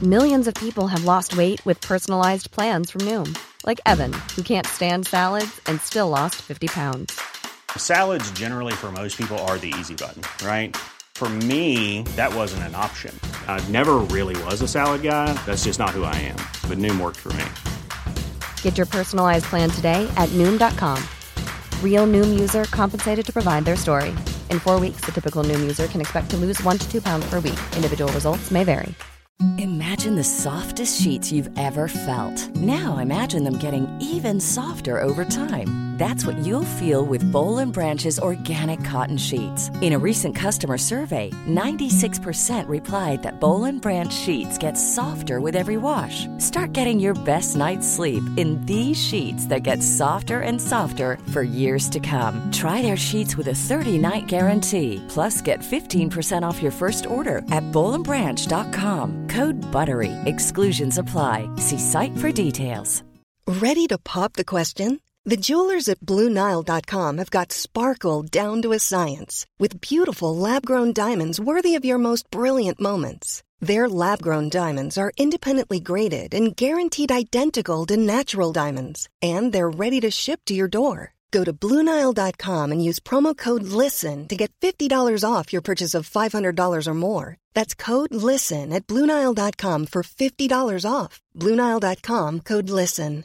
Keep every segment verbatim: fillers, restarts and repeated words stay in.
Millions of people have lost weight with personalized plans from Noom. Like Evan, who can't stand salads and still lost fifty pounds. Salads generally for most people are the easy button, right? For me, that wasn't an option. I never really was a salad guy. That's just not who I am. But Noom worked for me. Get your personalized plan today at Noom dot com. Real Noom user compensated to provide their story. In four weeks, the typical Noom user can expect to lose one to two pounds per week. Individual results may vary. Imagine the softest sheets you've ever felt. Now imagine them getting even softer over time. That's what you'll feel with Boll and Branch's organic cotton sheets. In a recent customer survey, ninety-six percent replied that Boll and Branch sheets get softer with every wash. Start getting your best night's sleep in these sheets that get softer and softer for years to come. Try their sheets with a thirty-night guarantee. Plus, get fifteen percent off your first order at boll and branch dot com. Code BUTTERY. Exclusions apply. See site for details. Ready to pop the question? The jewelers at Blue Nile dot com have got sparkle down to a science with beautiful lab-grown diamonds worthy of your most brilliant moments. Their lab-grown diamonds are independently graded and guaranteed identical to natural diamonds, and they're ready to ship to your door. Go to Blue Nile dot com and use promo code LISTEN to get fifty dollars off your purchase of five hundred dollars or more. That's code LISTEN at Blue Nile dot com for fifty dollars off. Blue Nile dot com, code LISTEN.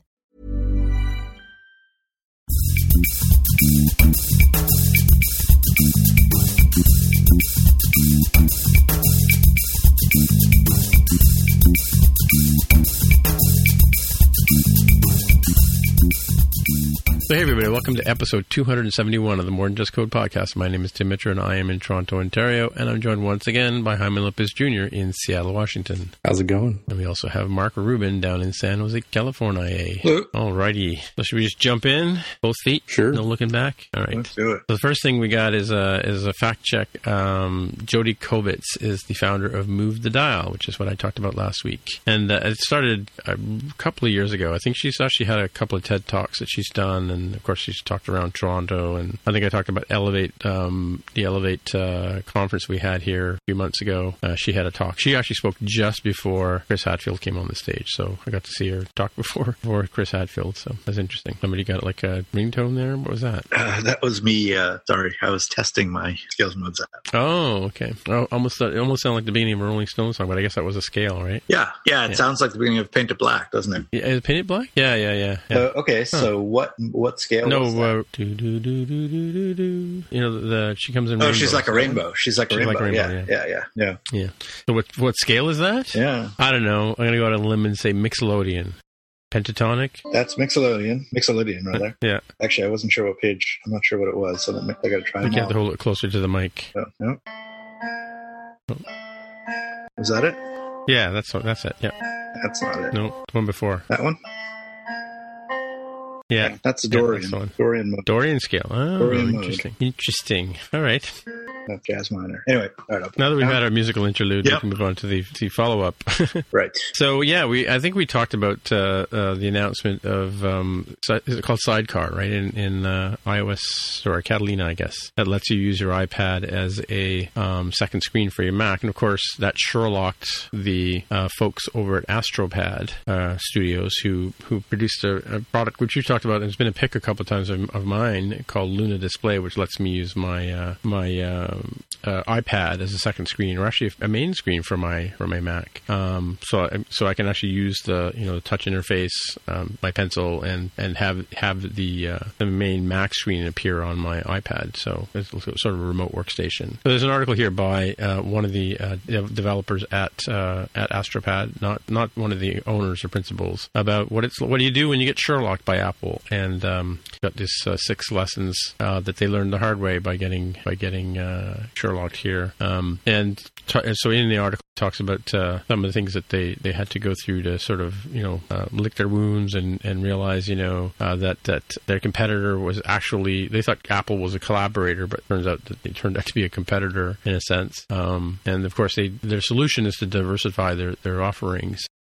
So hey everybody, welcome to episode two hundred seventy-one of the More Than Just Code podcast. My name is Tim Mitchell and I am in Toronto, Ontario, and I'm joined once again by Hyman Lopez Junior in Seattle, Washington. How's it going? And we also have Mark Rubin down in San Jose, California. Hello. Alrighty. So should we just jump in? Both feet? Sure. No looking back? All right. Let's do it. So the first thing we got is a, is a fact check. Um, Jody Kovitz is the founder of Move the Dial, which is what I talked about last week. And uh, it started a couple of years ago. I think she's actually had a couple of TED Talks that she's done, and of course she's talked around Toronto, and I think I talked about Elevate, um, the Elevate uh, conference we had here a few months ago. Uh, she had a talk. She actually spoke just before Chris Hadfield came on the stage, so I got to see her talk before before Chris Hadfield, so that's interesting. Somebody got like a ringtone there? What was that? Uh, that was me. Uh, sorry, I was testing my Scales Modes app. Oh, okay. Oh, almost, it almost sounded like the beginning of a Rolling Stones song, but I guess that was a scale, right? Yeah, yeah. It yeah. sounds like the beginning of Paint It Black, doesn't it? Yeah, is it Paint It Black? Yeah, yeah, yeah. yeah. Uh, okay, so huh. what what scale? No, was that? Uh, do, do, do, do, do, do, do. You know, the, the she comes in. Oh, rainbow. she's like a rainbow. She's like a she's rainbow. Like a rainbow. Yeah, yeah, yeah, yeah, yeah. Yeah. So what what scale is that? Yeah. I don't know. I'm gonna go out on a limb and say Mixolydian. Pentatonic? That's Mixolydian. Mixolydian, rather. Yeah. Actually, I wasn't sure what page. I'm not sure what it was, so I got to try. You have to hold it closer to the mic. Oh, no. Oh. Was that it? Yeah, that's that's it. Yeah. That's not it. No, the one before. That one. Yeah, yeah that's the Dorian. Yeah, that's Dorian mode. Dorian scale. Oh, Dorian interesting. Mode. Interesting. All right. Not jazz minor. Anyway, all right, now that we've had our musical interlude, yep. we can move on to the, the follow-up. Right. So, yeah, we I think we talked about uh, uh, the announcement of, um, is it called Sidecar, right, in, in uh, iOS, or Catalina, I guess, that lets you use your iPad as a um, second screen for your Mac. And, of course, that Sherlocked the uh, folks over at Astropad uh, Studios who, who produced a, a product which you talked about, and it's been a pick a couple of times of, of mine, called Luna Display, which lets me use my uh, my uh, uh, iPad as a second screen, or actually a main screen for my for my Mac. Um, so I, so I can actually use the you know the touch interface, um, my pencil, and, and have have the uh, the main Mac screen appear on my iPad. So it's sort of a remote workstation. So there's an article here by uh, one of the uh, developers at uh, at Astropad, not not one of the owners or principals, about what it's what do you do when you get Sherlocked by Apple, and um, got this uh, six lessons uh, that they learned the hard way by getting by getting uh, Sherlocked here. Um, and t- so in the article it talks about uh, some of the things that they, they had to go through to sort of, you know, uh, lick their wounds and, and realize, you know, uh, that, that their competitor was actually, they thought Apple was a collaborator, but it turns out that they turned out to be a competitor in a sense. Um, and of course, they, their solution is to diversify their, their offerings.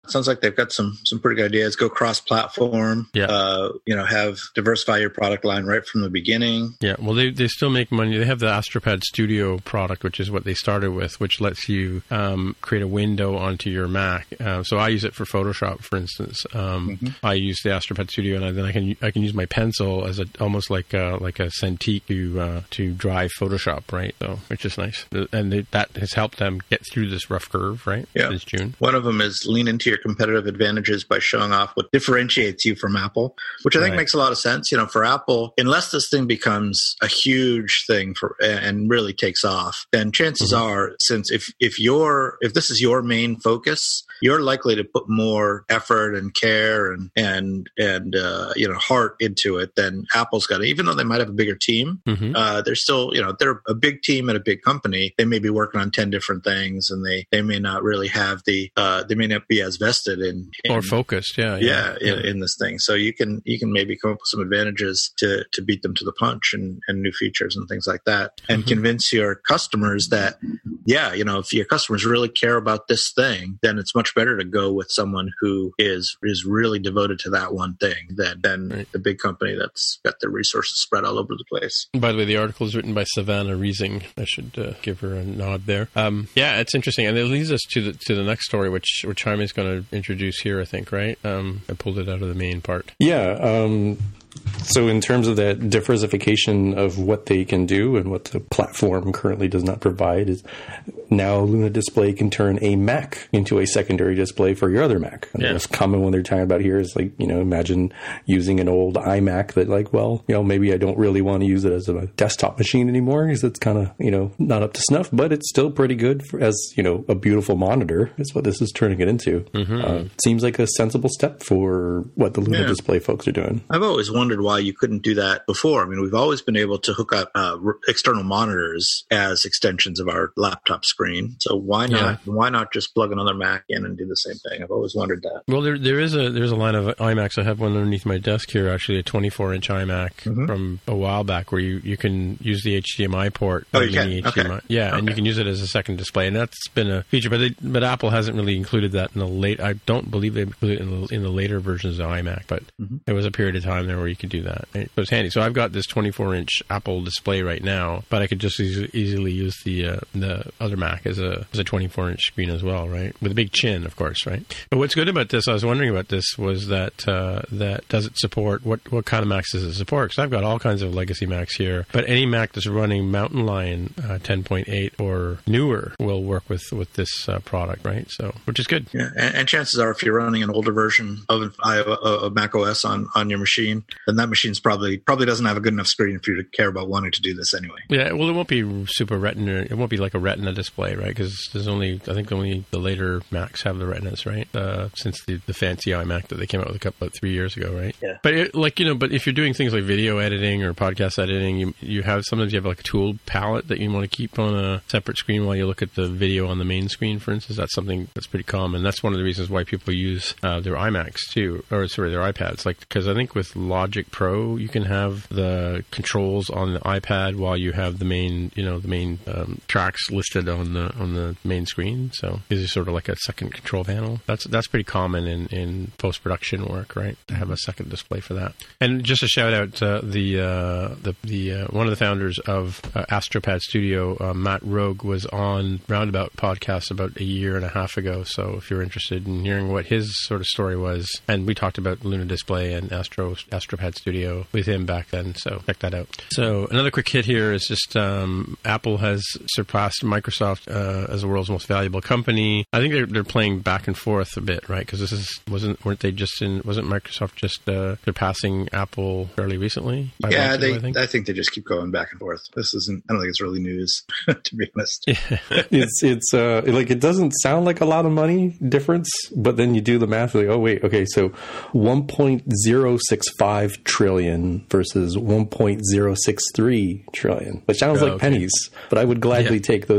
sounds like they've got some some pretty good ideas. Go cross-platform. Yeah. Uh, you know, have diversify your product line right from the beginning. Yeah. Well, they they still make money. They have the AstroPad Studio product, which is what they started with, which lets you um, create a window onto your Mac. Uh, so I use it for Photoshop, for instance. Um, mm-hmm. I use the AstroPad Studio, and then I can I can use my pencil as a almost like a, like a Cintiq to uh, to drive Photoshop, right? So which is nice, and they, that has helped them get through this rough curve, right? Yeah. Since June. One of them is lean into your competitive advantages by showing off what differentiates you from Apple, which I think right. makes a lot of sense. You know, for Apple, unless this thing becomes a huge thing for and really takes off, then chances mm-hmm. are, since if if you're if this is your main focus, you're likely to put more effort and care and and and uh, you know heart into it than Apple's got. Even though they might have a bigger team, mm-hmm. uh, they're still you know they're a big team at a big company. They may be working on ten different things, and they, they may not really have the uh, they may not be as vested in, in or focused. Yeah, yeah, yeah, in, yeah. in this thing. So you can you can maybe come up with some advantages to to beat them to the punch and, and new features and things like that, and mm-hmm. convince your customers that yeah, you know, if your customers really care about this thing, then it's much better to go with someone who is is really devoted to that one thing than than right. the big company that's got their resources spread all over the place. By the way, the article is written by Savannah Riesing. I should uh, give her a nod there. Um, yeah, it's interesting, and it leads us to the to the next story, which which Jaime's going to introduce here. I think, right? Um, I pulled it out of the main part. Yeah. Um, so in terms of that diversification of what they can do and what the platform currently does not provide, is now Luna Display can turn a Mac into a secondary display for your other Mac. And yeah. The most common one they're talking about here is like, you know, imagine using an old iMac that like, well, you know, maybe I don't really want to use it as a desktop machine anymore because it's kind of, you know, not up to snuff, but it's still pretty good for, as, you know, a beautiful monitor is what this is turning it into. Mm-hmm. Uh, seems like a sensible step for what the Luna yeah. Display folks are doing. I've always wondered why you couldn't do that before. I mean, we've always been able to hook up uh, r- external monitors as extensions of our laptop screen. So why not? Yeah. Why not just plug another Mac in and do the same thing? I've always wondered that. Well, there there is a there's a line of iMacs. I have one underneath my desk here, actually, a twenty-four inch iMac mm-hmm. from a while back, where you, you can use the H D M I port. Oh, you can? H D M I. Okay. Yeah, okay. and you can use it as a second display, and that's been a feature. But they, but Apple hasn't really included that in the late. I don't believe they included it in the, in the later versions of iMac, but mm-hmm. there was a period of time there where you could do that. It was handy. So I've got this twenty-four inch Apple display right now, but I could just e- easily use the uh, the other Mac as a as a twenty-four inch screen as well, right? With a big chin, of course, right? But what's good about this, I was wondering about this, was that uh, that does it support, what what kind of Macs does it support? Because I've got all kinds of legacy Macs here, but any Mac that's running Mountain Lion uh, ten point eight or newer will work with with this uh, product, right? So, which is good. Yeah, and, and chances are, if you're running an older version of, of Mac O S on, on your machine, then that machine's probably probably doesn't have a good enough screen for you to care about wanting to do this anyway. Yeah, well, it won't be super Retina. It won't be like a Retina display, right? Because there's only, I think, only the later Macs have the Retinas, right? Uh, since the, the fancy iMac that they came out with a couple, about three years ago, right? Yeah. But it, like you know, but if you're doing things like video editing or podcast editing, you you have sometimes you have like a tool palette that you want to keep on a separate screen while you look at the video on the main screen, for instance. That's something that's pretty common. That's one of the reasons why people use uh, their iMacs too, or sorry, their iPads. Like, because I think with Logic Pro, you can have the controls on the iPad while you have the main, you know, the main um, tracks listed on the on the main screen. So this is sort of like a second control panel. That's that's pretty common in, in post production work, right? To have a second display for that. And just a shout out to the uh, the the uh, one of the founders of uh, AstroPad Studio, uh, Matt Rogue, was on Roundabout podcast about a year and a half ago. So if you're interested in hearing what his sort of story was, and we talked about Luna Display and Astro AstroPad Studio with him back then. So check that out. So another quick hit here is just um, Apple has surpassed Microsoft uh, as the world's most valuable company. I think they're they're playing back and forth a bit, right? Because this is wasn't weren't they just in wasn't Microsoft just uh, surpassing Apple fairly recently? Yeah, they. Ago, I, think? I think they just keep going back and forth. This isn't. I don't think it's really news, to be honest. Yeah. it's it's uh, like it doesn't sound like a lot of money difference, but then you do the math. Like, oh wait, okay, so one point zero six five trillion versus one point zero six three trillion, which sounds oh, like okay. pennies, but I would gladly yeah. take those many many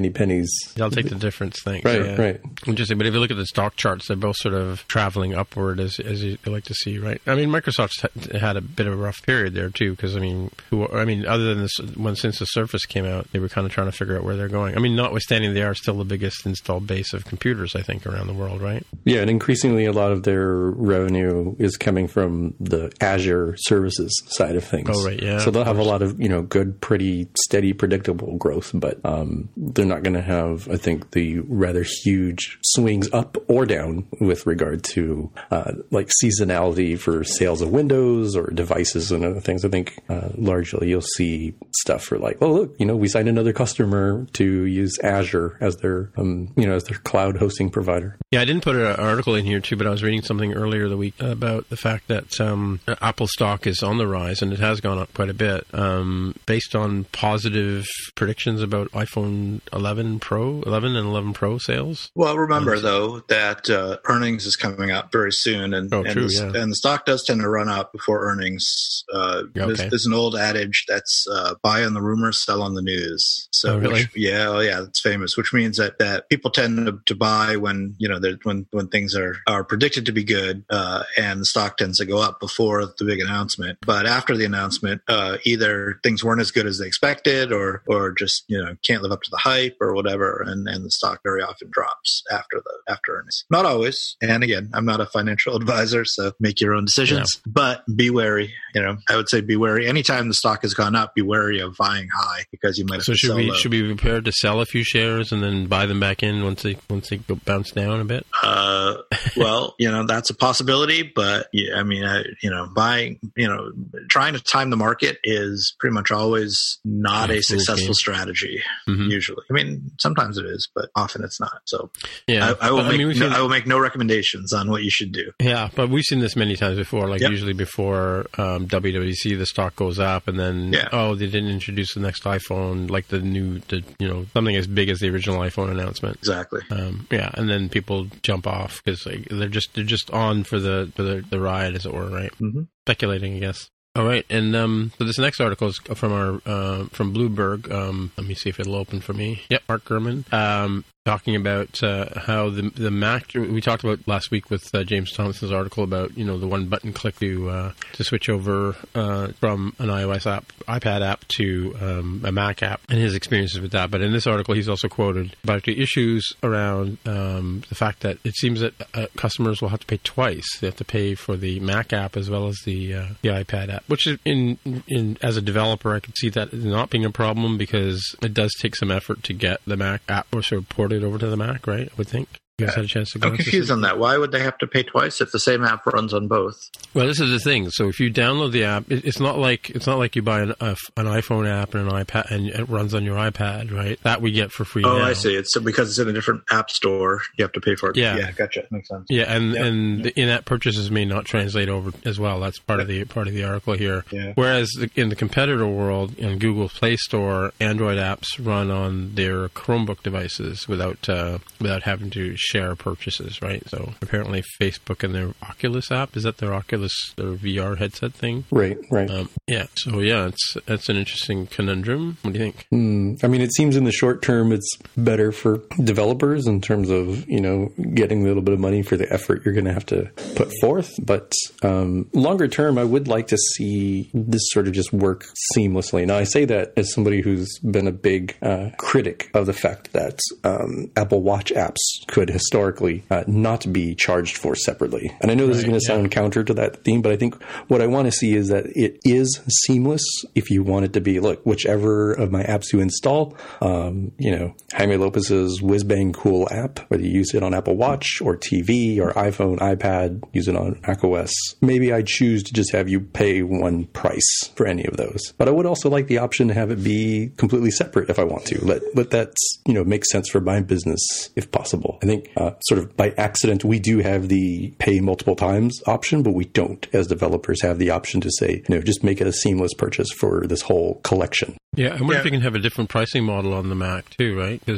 many pennies. I'll take the difference, thanks. Right, yeah. right. Interesting. But if you look at the stock charts, they're both sort of traveling upward, as as you like to see, right? I mean, Microsoft's had a bit of a rough period there too, because I mean, who? I mean, other than this, when since the Surface came out, they were kind of trying to figure out where they're going. I mean, notwithstanding, they are still the biggest installed base of computers, I think, around the world, right? Yeah, and increasingly, a lot of their revenue is coming from the Azure services side of things. Oh, right, yeah. So they'll have a lot of, you know, good, pretty steady, predictable growth, but um, they're not going to have, I think, the rather huge swings up or down with regard to uh, like seasonality for sales of Windows or devices and other things. I think uh, largely you'll see stuff for like, oh, look, you know, we signed another customer to use Azure as their, um, you know, as their cloud hosting provider. Yeah, I didn't put an article in here too, but I was reading something earlier the week about the fact that um, Apple stock is on the rise, and it has gone up quite a bit, um, based on positive predictions about iPhone eleven Pro, eleven and eleven Pro sales. Well, remember um, though that uh, earnings is coming up very soon, and oh, and, true, the, yeah. and the stock does tend to run up before earnings. Uh, okay. there's, there's an old adage that's uh, buy on the rumors, sell on the news. So oh, really? Which, yeah, oh, yeah, it's famous. Which means that, that people tend to, to buy when you know when when things are are predicted to be good, uh, and the stock tends to go up before the big announcement. But after the announcement, uh, either things weren't as good as they expected, or or just you know can't live up to the hype or whatever, and, and the stock very often drops after the after earnings. Not always, and again, I'm not a financial advisor, so make your own decisions. Yeah. But be wary. You know, I would say be wary. Anytime the stock has gone up, be wary of buying high because you might have so to should sell we low. should we be prepared to sell a few shares and then buy them back in once they once they go bounce down a bit? Uh, well, you know that's a possibility, but yeah, I mean, I, you know, buying, you know, trying to time the market is pretty much always not yeah, a successful okay. strategy. Mm-hmm. Usually, I mean, sometimes it is, but often it's not. So, yeah, I, I will but, make I, mean, no, seen, I will make no recommendations on what you should do. Yeah, but we've seen this many times before. Like yep. usually before um, W W D C, the stock goes up, and then yeah. oh, they didn't introduce the next iPhone, like the new, the you know, something as big as the original iPhone announcement. Exactly. Um, yeah, and then people jump off because like, they're just they're just on for the for the, the ride, as it were, right? Mm-hmm. Speculating, I guess. All right, and um, so this next article is from our uh, from Bloomberg. Um, let me see if it'll open for me. Yep, Mark Gurman. Um, talking about uh, how the the Mac, we talked about last week with uh, James Thompson's article about, you know, the one button click to uh, to switch over uh, from an iOS app, iPad app to um, a Mac app, and his experiences with that. But in this article, he's also quoted about the issues around um, the fact that it seems that uh, customers will have to pay twice. They have to pay for the Mac app as well as the uh, the iPad app, which is in in as a developer, I could see that not being a problem because it does take some effort to get the Mac app or sort of ported over to the Mac, right? I would think. You guys had a chance to go. I'm confused on that. Why would they have to pay twice if the same app runs on both? Well, this is the thing. So if you download the app, it, it's not like it's not like you buy an, a, an iPhone app and an iPad and it runs on your iPad, right? That we get for free. Oh, now. I see. It's because it's in a different app store. You have to pay for it. Yeah, yeah, gotcha. Makes sense. Yeah, and yep. and yep. the in-app purchases may not translate over as well. That's part of the part of the article here. Yeah. Whereas the, in the competitor world, in Google Play Store, Android apps run on their Chromebook devices without uh, without having to share purchases. Right, so apparently Facebook and their Oculus app, is that their Oculus, their V R headset thing? Right, right. Um, yeah, so yeah, it's that's an interesting conundrum. What do you think? Mm, I mean, it seems in the short term it's better for developers in terms of, you know, getting a little bit of money for the effort you're going to have to put forth. But um, longer term, I would like to see this sort of just work seamlessly. Now, I say that as somebody who's been a big uh, critic of the fact that um, Apple Watch apps could historically uh, not be charged for separately. And I know this right, is going to sound yeah. counter to that theme, but I think what I want to see is that it is seamless if you want it to be. Look, whichever of my apps you install, um, you know, Jaime Lopez's Whiz Bang Cool app, whether you use it on Apple Watch or T V or iPhone, iPad, use it on macOS, maybe I choose to just have you pay one price for any of those. But I would also like the option to have it be completely separate if I want to. Let, let that, you know, make sense for my business if possible. I think uh, sort of by accident, we do have the pay multiple times option, but we don't, as developers, have the option to say, no, just make it a seamless purchase for this whole collection. Yeah, I wonder yeah. if you can have a different pricing model on the Mac too, right? Because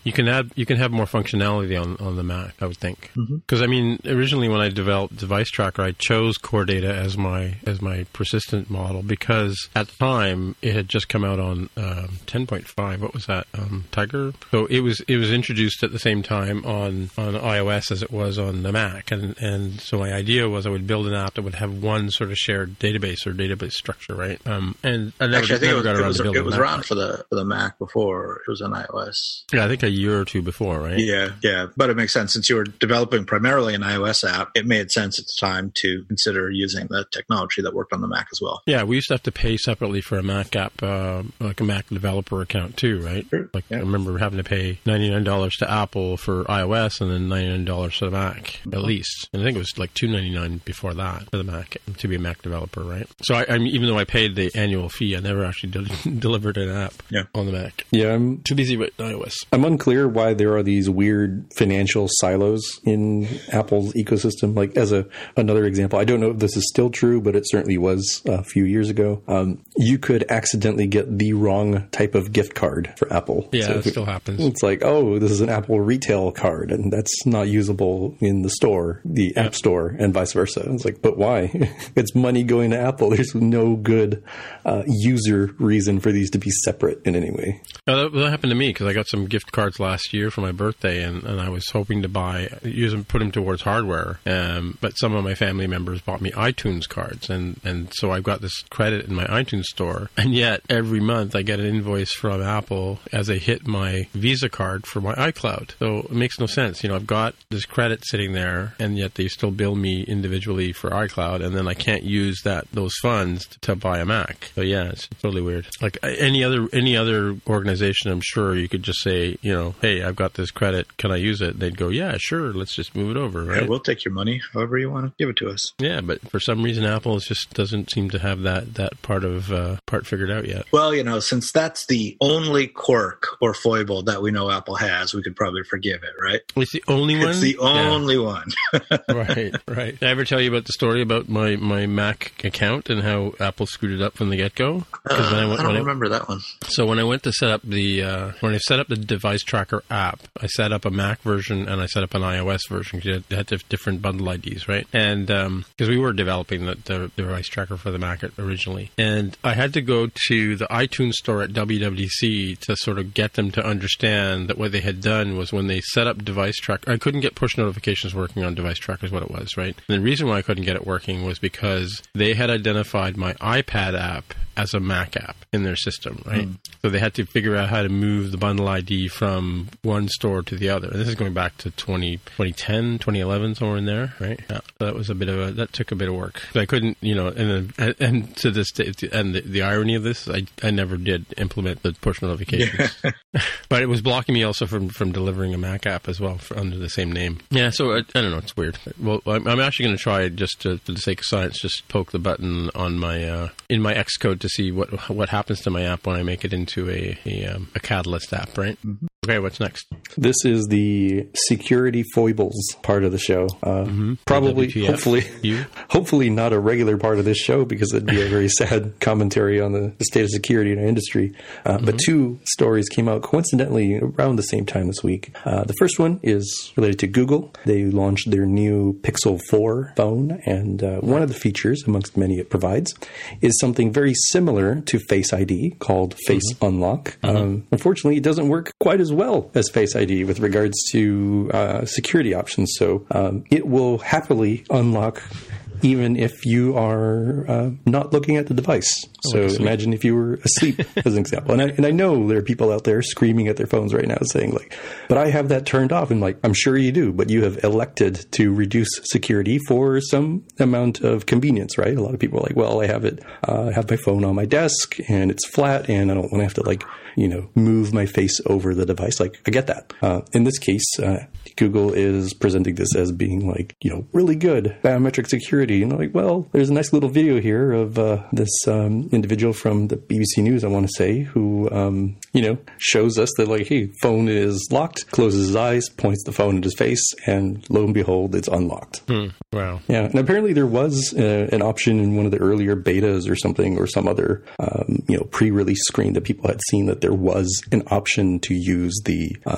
You can add, you can have more functionality on, on the Mac, I would think. Because Mm-hmm. I mean, originally when I developed Device Tracker, I chose Core Data as my as my persistent model because at the time it had just come out on um, ten point five. What was that? Um, Tiger. So it was it was introduced at the same time on, on iOS as it was on the Mac, and and so my idea was I would build an app that would have one sort of shared database or database structure, right? Um, and I never, Actually, I think never it was, got it around was, to building it was that. around for the for the Mac before it was on iOS. Yeah, I think a year or two before, right? Yeah, yeah. But it makes sense. Since you were developing primarily an iOS app, it made sense at the time to consider using the technology that worked on the Mac as well. Yeah, we used to have to pay separately for a Mac app, uh, like a Mac developer account too, right? Sure. Like Yeah. I remember having to pay ninety-nine dollars to Apple for iOS and then ninety-nine dollars to the Mac, at least. And I think it was like two ninety-nine before that for the Mac, to be a Mac developer, right? So I, I mean, even though I paid the annual fee, I never actually del- delivered an app Yeah. on the Mac. Yeah, I'm Too busy with iOS. I'm unclear why there are these weird financial silos in Apple's ecosystem. Like as a another example, I don't know if this is still true, but it certainly was a few years ago. Um, you could accidentally get the wrong type of gift card for Apple. Yeah, So it still happens. It's like, oh, this is an Apple retail card, and that's not usable in the store, the App Store, and vice versa. It's like, but why? It's money going to Apple. There's no good uh, user reason for these to be separate in any way. Uh, that, that happened to me because I got some gift cards last year for my birthday, and, and I was hoping to buy, use them, put them towards hardware. Um, but some of my family members bought me iTunes cards, and, and so I've got this credit in my iTunes store. And yet every month I get an invoice from Apple as I hit my Visa card for my iCloud. So it makes no sense. You know, I've got this credit sitting there, and yet they still bill me individually for iCloud, and then I can't use that those funds to, to buy a Mac. So yeah, it's totally weird. Like any other any other organization, I'm sure you could just say, you know, hey, I've got this credit, can I use it? They'd go, yeah, sure, let's just move it over, right? Yeah, we'll take your money however you want to give it to us. Yeah, but for some reason, Apple just doesn't seem to have that that part of uh, part figured out yet. Well, you know, since that's the only quirk or foible that we know Apple has, we could probably forgive it, right? It's the only one. It's the only Yeah. one. Right, right. Did I ever tell you about the story about my, my Mac account and how Apple screwed it up from the get go? Uh, I, I don't remember that one. So when I went to set up the uh, when I set up the Device Tracker app, I set up a Mac version and I set up an iOS version because it had different bundle I Ds, right? And because um, we were developing the, the Device Tracker for the Mac originally, and I had to go to the iTunes store at W W D C to sort of get them to understand that what they had done was when they set up Device Tracker, I couldn't get push notifications working on Device Tracker is what it was, right? And the reason why I couldn't get it working was because they had identified my iPad app as a Mac app in their system, right? Mm. So they had to figure out how to move the bundle I D from one store to the other. And this is going back to twenty, twenty ten, twenty eleven, somewhere in there, right? Yeah. So that was a bit of a, that took a bit of work. So I couldn't, you know, and then, and to this day, and the, the irony of this, I, I never did implement the push notifications. Yeah. But it was blocking me also from, from delivering a Mac app as well for, under the same name. Yeah, so I, I don't know, it's weird. Well, I'm, I'm actually going to try just to, for the sake of science, just poke the button on my, uh, in my Xcode to see what what happens to my app when I make it into a a, um, a Catalyst app, right? Mm-hmm. Okay, what's next? This is the security foibles part of the show. Uh, mm-hmm. Probably, hopefully, you? hopefully not a regular part of this show because it'd be a very sad commentary on the, the state of security in our industry. Uh, mm-hmm. But two stories came out coincidentally around the same time this week. Uh, the first one is related to Google. They launched their new Pixel four phone, and uh, one of the features, amongst many it provides, is something very similar to Face I D called Face mm-hmm. Unlock. Mm-hmm. Um, unfortunately, it doesn't work quite as well as Face I D with regards to uh, security options. So um, it will happily unlock even if you are uh, not looking at the device. So oh, imagine if you were asleep, as an example. And I, and I know there are people out there screaming at their phones right now saying, like, but I have that turned off. And like, I'm sure you do, but you have elected to reduce security for some amount of convenience, right? A lot of people are like, well, I have it, uh, I have my phone on my desk and it's flat and I don't want to have to like, you know, move my face over the device. Like, I get that. Uh, in this case, uh, Google is presenting this as being like, you know, really good biometric security. And like, well, there's a nice little video here of uh, this um, individual from the B B C News, I want to say, who, um, you know, shows us that like, hey, phone is locked, closes his eyes, points the phone at his face, and lo and behold, it's unlocked. Hmm. Wow. Yeah. And apparently there was uh, an option in one of the earlier betas or something, or some other, um, you know, pre-release screen that people had seen that there was an option to use the uh,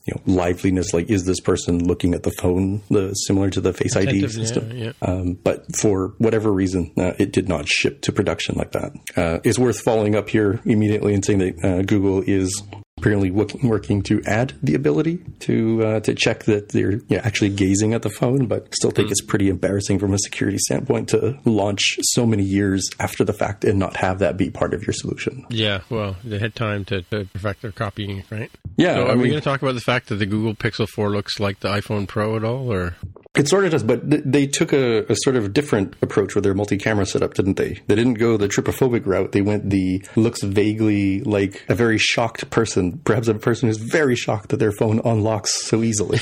you know, liveliness, like is this person looking at the phone, the, similar to the Face I D system. Yeah, yeah. Um, but for whatever reason, uh, it did not ship to production like that. Uh, it's worth following up here immediately and saying that uh, Google is apparently working, working to add the ability to uh, to check that they're yeah, actually gazing at the phone, but still think mm. it's pretty embarrassing from a security standpoint to launch so many years after the fact and not have that be part of your solution. Yeah, well, they had time to, to perfect their copying, right? Yeah. So are I mean, we going to talk about the fact that the Google Pixel four looks like the iPhone Pro at all, or? It sort of does, but th- they took a, a sort of different approach with their multi-camera setup, didn't they? They didn't go the trypophobic route. They went the looks vaguely like a very shocked person, perhaps a person who's very shocked that their phone unlocks so easily.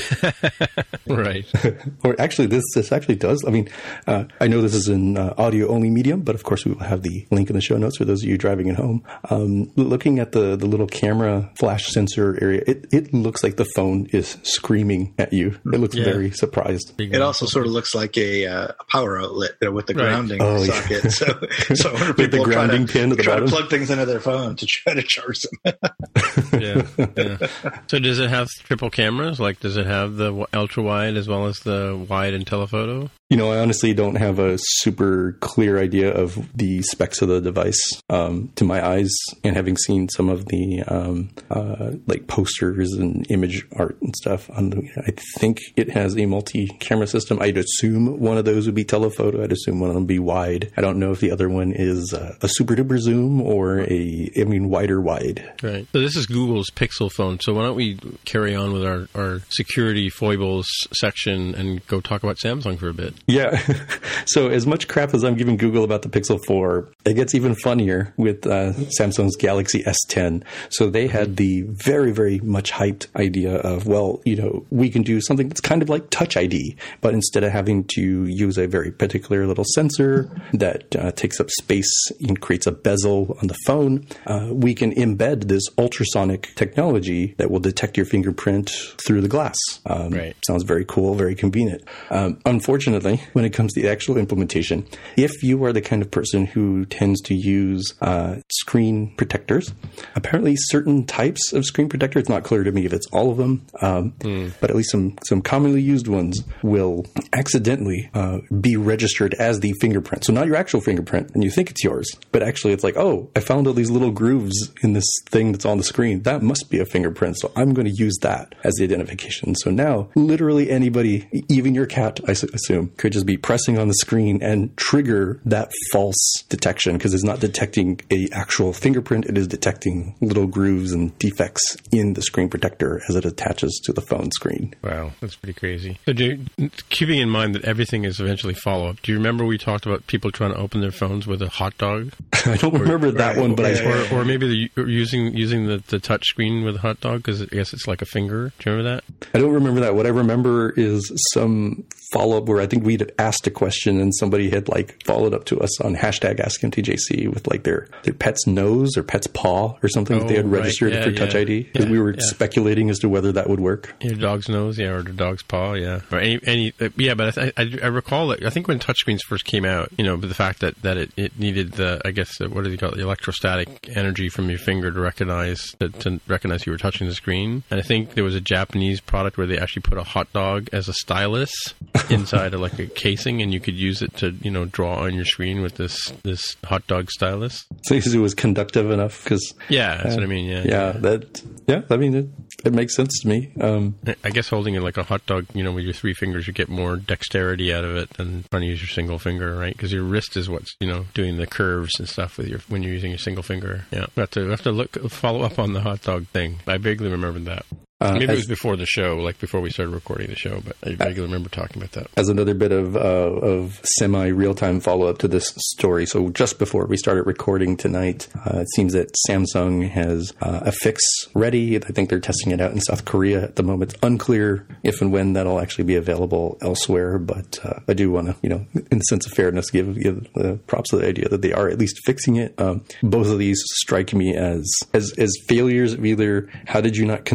Right. Or actually, this this actually does. I mean, uh, I know this is an uh, audio-only medium, but of course we will have the link in the show notes for those of you driving at home. Um, looking at the, the little camera flash sensor area, it, it looks like the phone is screaming at you. It looks yeah. very surprised. It also sort of looks like a, uh, a power outlet with the right. grounding oh, socket. Yeah. So, so with the grounding try to, pin at the try bottom. to plug things into their phone to try to charge them. yeah, yeah. So does it have triple cameras? Like, does it have the ultra wide as well as the wide and telephoto? You know, I honestly don't have a super clear idea of the specs of the device. Um, to my eyes, and having seen some of the um, uh, like posters and image art and stuff, on the, I think it has a multi-camera system. I'd assume one of those would be telephoto. I'd assume one of them would be wide. I don't know if the other one is uh, a super duper zoom or a, I mean, wider wide. Right. So this is Google's Pixel phone. So why don't we carry on with our, our security foibles section and go talk about Samsung for a bit? Yeah. So as much crap as I'm giving Google about the Pixel four, it gets even funnier with uh, Samsung's Galaxy S ten. So they had the very, very much hyped idea of, well, you know, we can do something that's kind of like Touch I D, but instead of having to use a very particular little sensor that uh, takes up space and creates a bezel on the phone, uh, we can embed this ultrasonic technology that will detect your fingerprint through the glass. Um, right. Sounds very cool, very convenient. Um, unfortunately, when it comes to the actual implementation, if you are the kind of person who tends to use uh, screen protectors, apparently certain types of screen protector, it's not clear to me if it's all of them, um, mm. but at least some, some commonly used ones will accidentally uh, be registered as the fingerprint. So not your actual fingerprint, and you think it's yours, but actually it's like, oh, I found all these little grooves in this thing that's on the screen. That must be a fingerprint, so I'm going to use that as the identification. So now, literally anybody, even your cat, I assume, could just be pressing on the screen and trigger that false detection because it's not detecting a actual fingerprint. It is detecting little grooves and defects in the screen protector as it attaches to the phone screen. Wow, that's pretty crazy. So do you, keeping in mind that everything is eventually follow-up, do you remember we talked about people trying to open their phones with a hot dog? I don't or, remember that or, one, but or, I... Or, or maybe the, using using the, the touch screen with a hot dog because I guess it's like a finger. Do you remember that? I don't remember that. What I remember is some follow-up where I think we'd asked a question and somebody had like followed up to us on hashtag Ask M T J C with like their, their pet's nose or pet's paw or something oh, that they had registered right. yeah, for yeah. Touch I D because yeah, we were yeah. speculating as to whether that would work. Your dog's nose, yeah, or the dog's paw, yeah, or any, any, uh, yeah. But I, I, I recall that I think when touchscreens first came out, you know, but the fact that, that it, it needed the, I guess, uh, what do they call it, the electrostatic energy from your finger to recognize to, to recognize you were touching the screen. And I think there was a Japanese product where they actually put a hot dog as a stylus inside of like a casing, and you could use it to, you know, draw on your screen with this this hot dog stylus. So it was conductive enough because yeah, that's uh, what I mean. Yeah, yeah, that yeah, I mean it. It makes sense to me. Um, I guess holding it like a hot dog, you know, with your three fingers, you get more dexterity out of it than trying to use your single finger, right? Because your wrist is what's, you know, doing the curves and stuff with your when you're using your single finger. Yeah, we have to we have to look follow up on the hot dog thing. I vaguely remember that. Uh, Maybe as, it was before the show, like before we started recording the show, but I vaguely remember talking about that. As another bit of uh, of semi-real-time follow-up to this story, so just before we started recording tonight, uh, it seems that Samsung has uh, a fix ready. I think they're testing it out in South Korea at the moment. It's unclear if and when that'll actually be available elsewhere, but uh, I do want to, you know, in the sense of fairness, give, give uh, props to the idea that they are at least fixing it. Um, both of these strike me as, as, as failures of either how did you not consider this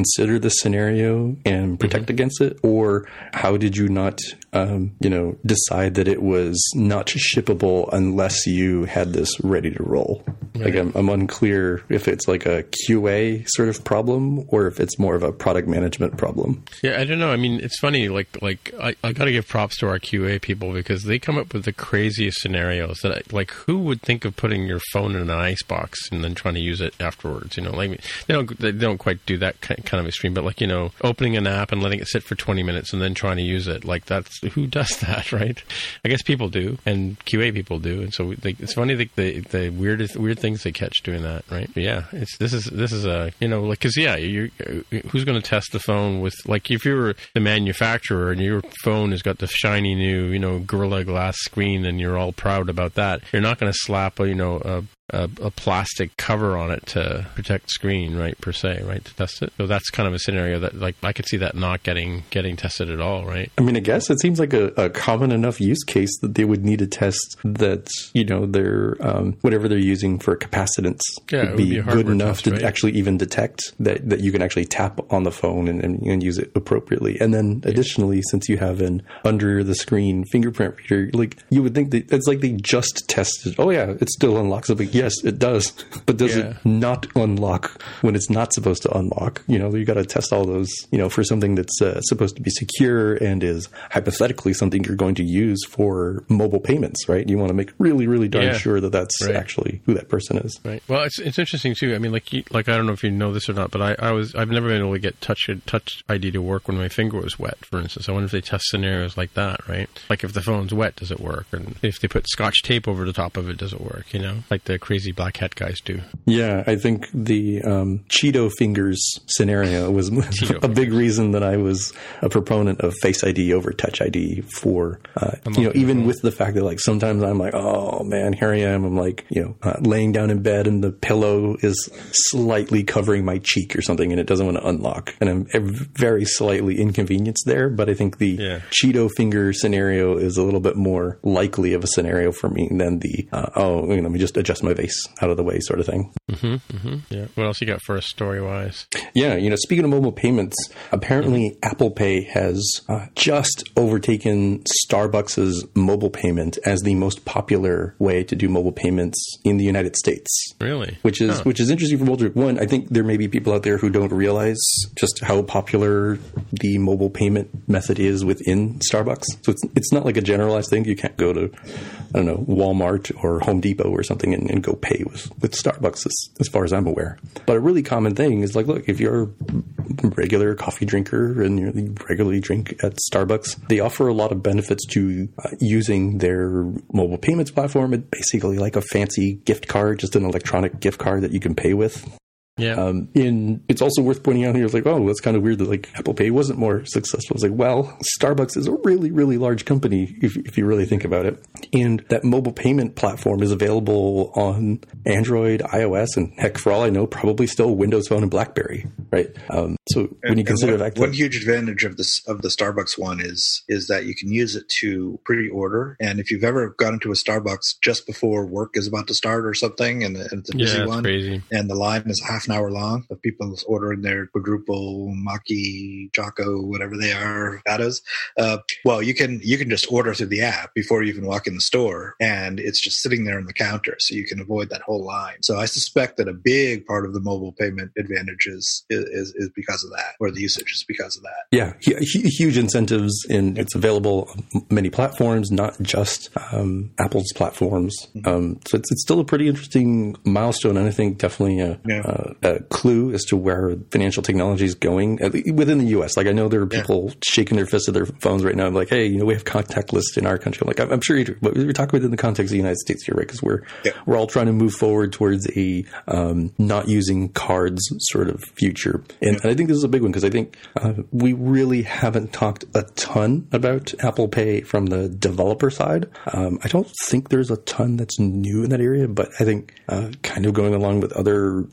this scenario and protect mm-hmm. against it? Or how did you not, um, you know, decide that it was not shippable unless you had this ready to roll? Right. Like I'm, I'm unclear if it's like a Q A sort of problem or if it's more of a product management problem. Yeah, I don't know. I mean, it's funny. Like, like I, I got to give props to our Q A people because they come up with the craziest scenarios. That I, like, who would think of putting your phone in an icebox and then trying to use it afterwards? You know, like they don't they don't quite do that kind of extreme, but like, you know, opening an app and letting it sit for twenty minutes and then trying to use it. Like that's who does that, right? I guess people do, and Q A people do, and so they, it's funny the, the the weirdest weird things they catch doing that, right? But yeah, it's this is this is a you know like because yeah, you who's going to test the phone with like if you were the manufacturer and your phone has got the shiny new you know Gorilla Glass screen and you're all proud about that, you're not going to slap a you know a A, a plastic cover on it to protect the screen, right, per se, right, to test it. So that's kind of a scenario that, like, I could see that not getting getting tested at all, right? I mean, I guess it seems like a, a common enough use case that they would need to test that, you know, their um, whatever they're using for capacitance yeah, would, be, would be good enough test, to right? actually even detect that, that you can actually tap on the phone and, and, and use it appropriately. And then additionally, yeah. since you have an under the screen fingerprint reader, like you would think that it's like they just tested, oh yeah, it still unlocks. Like, yes, it does. But does yeah. it not unlock when it's not supposed to unlock? You know, you got to test all those, you know, for something that's uh, supposed to be secure and is hypothetically something you're going to use for mobile payments, right? You want to make really, really darn yeah. sure that that's right. actually who that person is. Right. Well, it's it's interesting too. I mean, like, you, like I don't know if you know this or not, but I, I was I've never been able to get touch touch I D to work when my finger was wet. For instance, I wonder if they test scenarios like that, right? Like if the phone's wet, does it work? And if they put Scotch tape over the top of it, does it work? You know, like the crazy black hat guys do. Yeah, I think the um, Cheeto fingers scenario was a big reason that I was a proponent of Face I D over Touch I D for, uh, you know, even with the fact that like sometimes I'm like, oh man, here I am. I'm like, you know, uh, laying down in bed and the pillow is slightly covering my cheek or something and it doesn't want to unlock. And I'm very slightly inconvenienced there. But I think the yeah. Cheeto finger scenario is a little bit more likely of a scenario for me than the, uh, oh, you know, let me just adjust my face out of the way sort of thing. Mm-hmm, mm-hmm. Yeah. What else you got for us story-wise? Yeah. You know, speaking of mobile payments, apparently mm-hmm. Apple Pay has uh, just overtaken Starbucks' mobile payment as the most popular way to do mobile payments in the United States. Really? Which is huh. which is interesting for multiple. One, I think there may be people out there who don't realize just how popular the mobile payment method is within Starbucks. So it's it's not like a generalized thing. You can't go to, I don't know, Walmart or Home Depot or something and, and go pay with, with Starbucks as, as far as I'm aware. But a really common thing is like, look, if you're a regular coffee drinker and you regularly drink at Starbucks, they offer a lot of benefits to uh, using their mobile payments platform. It's basically like a fancy gift card, just an electronic gift card that you can pay with. Yeah. Um, in, it's also worth pointing out here, it's like, oh, that's kind of weird that like Apple Pay wasn't more successful. It's like, well, Starbucks is a really, really large company if, if you really think about it. And that mobile payment platform is available on Android, iOS, and heck, for all I know, probably still Windows Phone and BlackBerry, right? Um, so and, when you consider one, that, one huge advantage of this of the Starbucks one is is that you can use it to pre-order. And if you've ever gone into a Starbucks just before work is about to start or something, and, and it's a busy yeah, one, crazy. And the line is half an hour long of people ordering their quadruple maki choco whatever they are fatas, uh well you can you can just order through the app before you even walk in the store, and it's just sitting there on the counter, so you can avoid that whole line. So I suspect that a big part of the mobile payment advantage is is, is because of that, or the usage is because of that. Yeah, huge incentives, and it's available on many platforms, not just um Apple's platforms. Um so it's, it's still a pretty interesting milestone, and I think definitely a, yeah. a, a clue as to where financial technology is going within the U S. Like, I know there are people yeah. shaking their fists at their phones right now. I'm like, hey, you know, we have contactless in our country. I'm like, I'm sure you do, but we're talking within the context of the United States here, right? Because we're yeah. we're all trying to move forward towards a um, not using cards sort of future. And, yeah. and I think this is a big one, because I think uh, we really haven't talked a ton about Apple Pay from the developer side. Um, I don't think there's a ton that's new in that area, but I think uh, kind of going along with other sort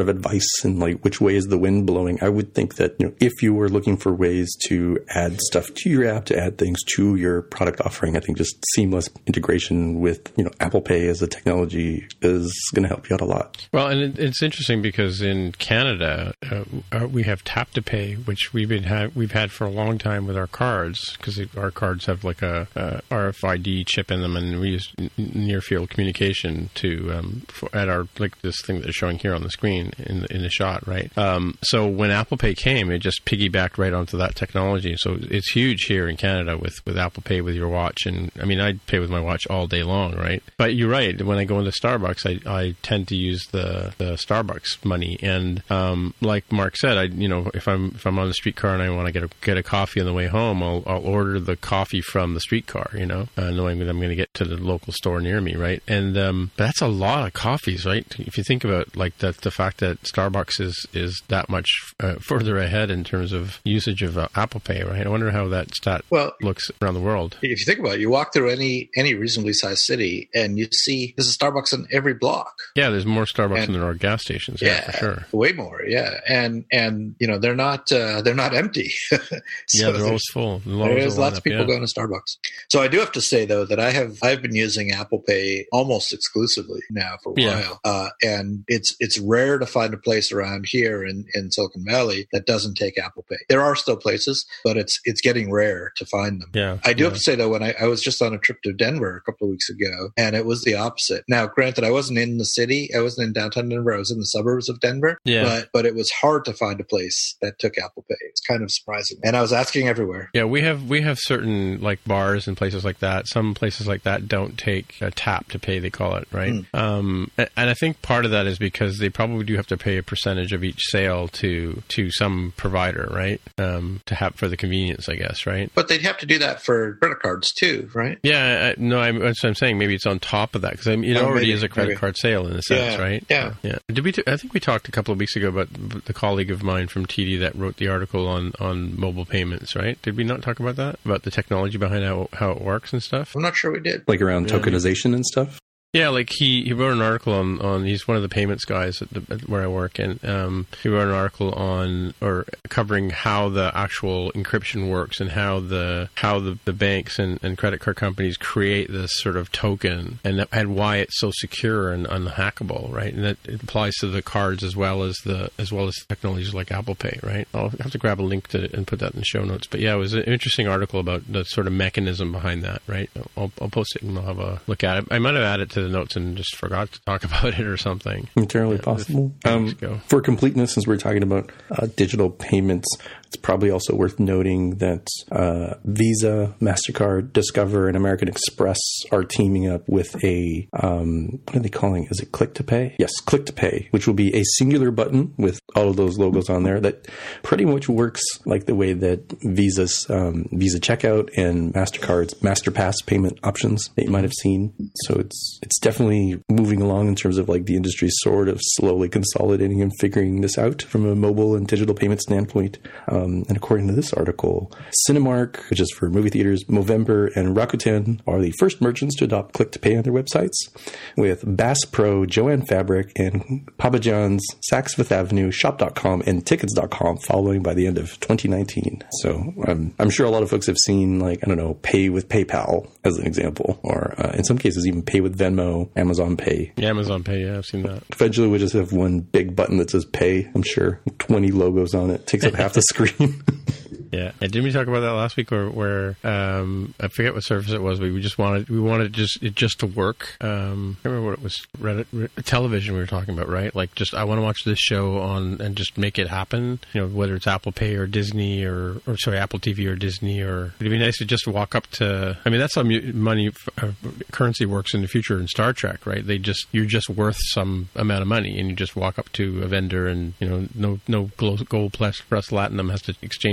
sort of advice and like which way is the wind blowing, I would think that, you know, if you were looking for ways to add stuff to your app, to add things to your product offering, I think just seamless integration with, you know, Apple Pay as a technology is going to help you out a lot. Well, and it, it's interesting because in Canada, uh, we have Tap to Pay, which we've been ha- we've had for a long time with our cards, because our cards have like a, a R F I D chip in them, and we use near field communication to um, for, at our like this thing that is showing here on the screen in the, in the shot, right? Um, so when Apple Pay came, it just piggybacked right onto that technology. So it's huge here in Canada with, with Apple Pay with your watch, and I mean I pay with my watch all day long, right? But you're right. When I go into Starbucks, I, I tend to use the, the Starbucks money, and um, like Mark said, I you know if I'm if I'm on the streetcar and I want to get a get a coffee on the way home, I'll I'll order the coffee from the streetcar, you know, uh, knowing that I'm going to get to the local store near me, right? And um, that's a lot of coffees, right? If you think about like the the fact that Starbucks is is that much uh, further ahead in terms of usage of uh, Apple Pay, right? I wonder how that stat well, looks around the world. If you think about it, you walk through any any reasonably sized city and you see there's a Starbucks in every block. Yeah, there's more Starbucks and, than there are gas stations. Yeah, yeah, for sure. Way more. Yeah, and and you know they're not uh, they're not empty. so yeah, they're always full. There's lots of people yeah. going to Starbucks. So I do have to say though that I have I've been using Apple Pay almost exclusively now for a yeah. while, uh, and it's it's rare to find a place around here in, in Silicon Valley that doesn't take Apple Pay. There are still places, but it's it's getting rare to find them. Yeah, I do yeah. have to say though, when I, I was just on a trip to Denver a couple of weeks ago, and it was the opposite. Now, granted, I wasn't in the city, I wasn't in downtown Denver, I was in the suburbs of Denver. Yeah. But but it was hard to find a place that took Apple Pay. It's kind of surprising, and I was asking everywhere. Yeah, we have we have certain like bars and places like that. Some places like that don't take a tap to pay, they call it, right? Mm. Um, and I think part of that is because they probably do have to pay a percentage of each sale to to some provider, right? Um, to have for the convenience, I guess, right? But they'd have to do that for credit cards too, right? Yeah, I, no, I'm, that's what I'm saying. Maybe it's on top of that because I mean, it oh, already maybe, is a credit maybe. card sale in a sense, yeah, right? Yeah, yeah. Did we? T- I think we talked a couple of weeks ago about the colleague of mine from T D that wrote the article on, on mobile payments, right? Did we not talk about that? About the technology behind how how it works and stuff? I'm not sure we did. Like around yeah. tokenization and stuff? Yeah, like he, he wrote an article on, on he's one of the payments guys at, the, at where I work, and um, he wrote an article on or covering how the actual encryption works and how the how the, the banks and, and credit card companies create this sort of token and and why it's so secure and unhackable, right? And that it applies to the cards as well as the as well as technologies like Apple Pay, right? I'll have to grab a link to it and put that in the show notes. But yeah, it was an interesting article about the sort of mechanism behind that, right? I'll, I'll post it and I'll have a look at it. I might have added to the notes and just forgot to talk about it or something. Entirely yeah, possible. Um, for completeness, since we're talking about uh, digital payments, it's probably also worth noting that uh, Visa, MasterCard, Discover, and American Express are teaming up with a, um, what are they calling it? Is it Click to Pay? Yes, Click to Pay, which will be a singular button with all of those logos on there that pretty much works like the way that Visa's um, Visa Checkout and MasterCard's MasterPass payment options that you might have seen. So it's it's definitely moving along in terms of like the industry sort of slowly consolidating and figuring this out from a mobile and digital payment standpoint. Um, and according to this article, Cinemark, which is for movie theaters, Movember, and Rakuten are the first merchants to adopt Click to Pay on their websites, with Bass Pro, Joanne Fabric, and Papa John's, Saks Fifth Avenue, Shop dot com, and Tickets dot com following by the end of twenty nineteen. So um, I'm sure a lot of folks have seen, like, I don't know, Pay with PayPal as an example, or uh, in some cases even Pay with Venmo, Amazon Pay. Yeah, Amazon Pay, yeah, I've seen that. Eventually we'll just have one big button that says Pay, I'm sure. twenty logos on it. Takes up half the screen. Yeah, and didn't we talk about that last week? Where, where um, I forget what service it was, but we just wanted we wanted just it just to work. Um, I remember what it was, Reddit, Reddit, television we were talking about, right? Like, just I want to watch this show on and just make it happen. You know, whether it's Apple Pay or Disney or or sorry, Apple T V or Disney, or it'd be nice to just walk up to. I mean, that's how money uh, currency works in the future in Star Trek, right? They just you're just worth some amount of money, and you just walk up to a vendor, and you know, no no gold plus plus platinum has to exchange hands.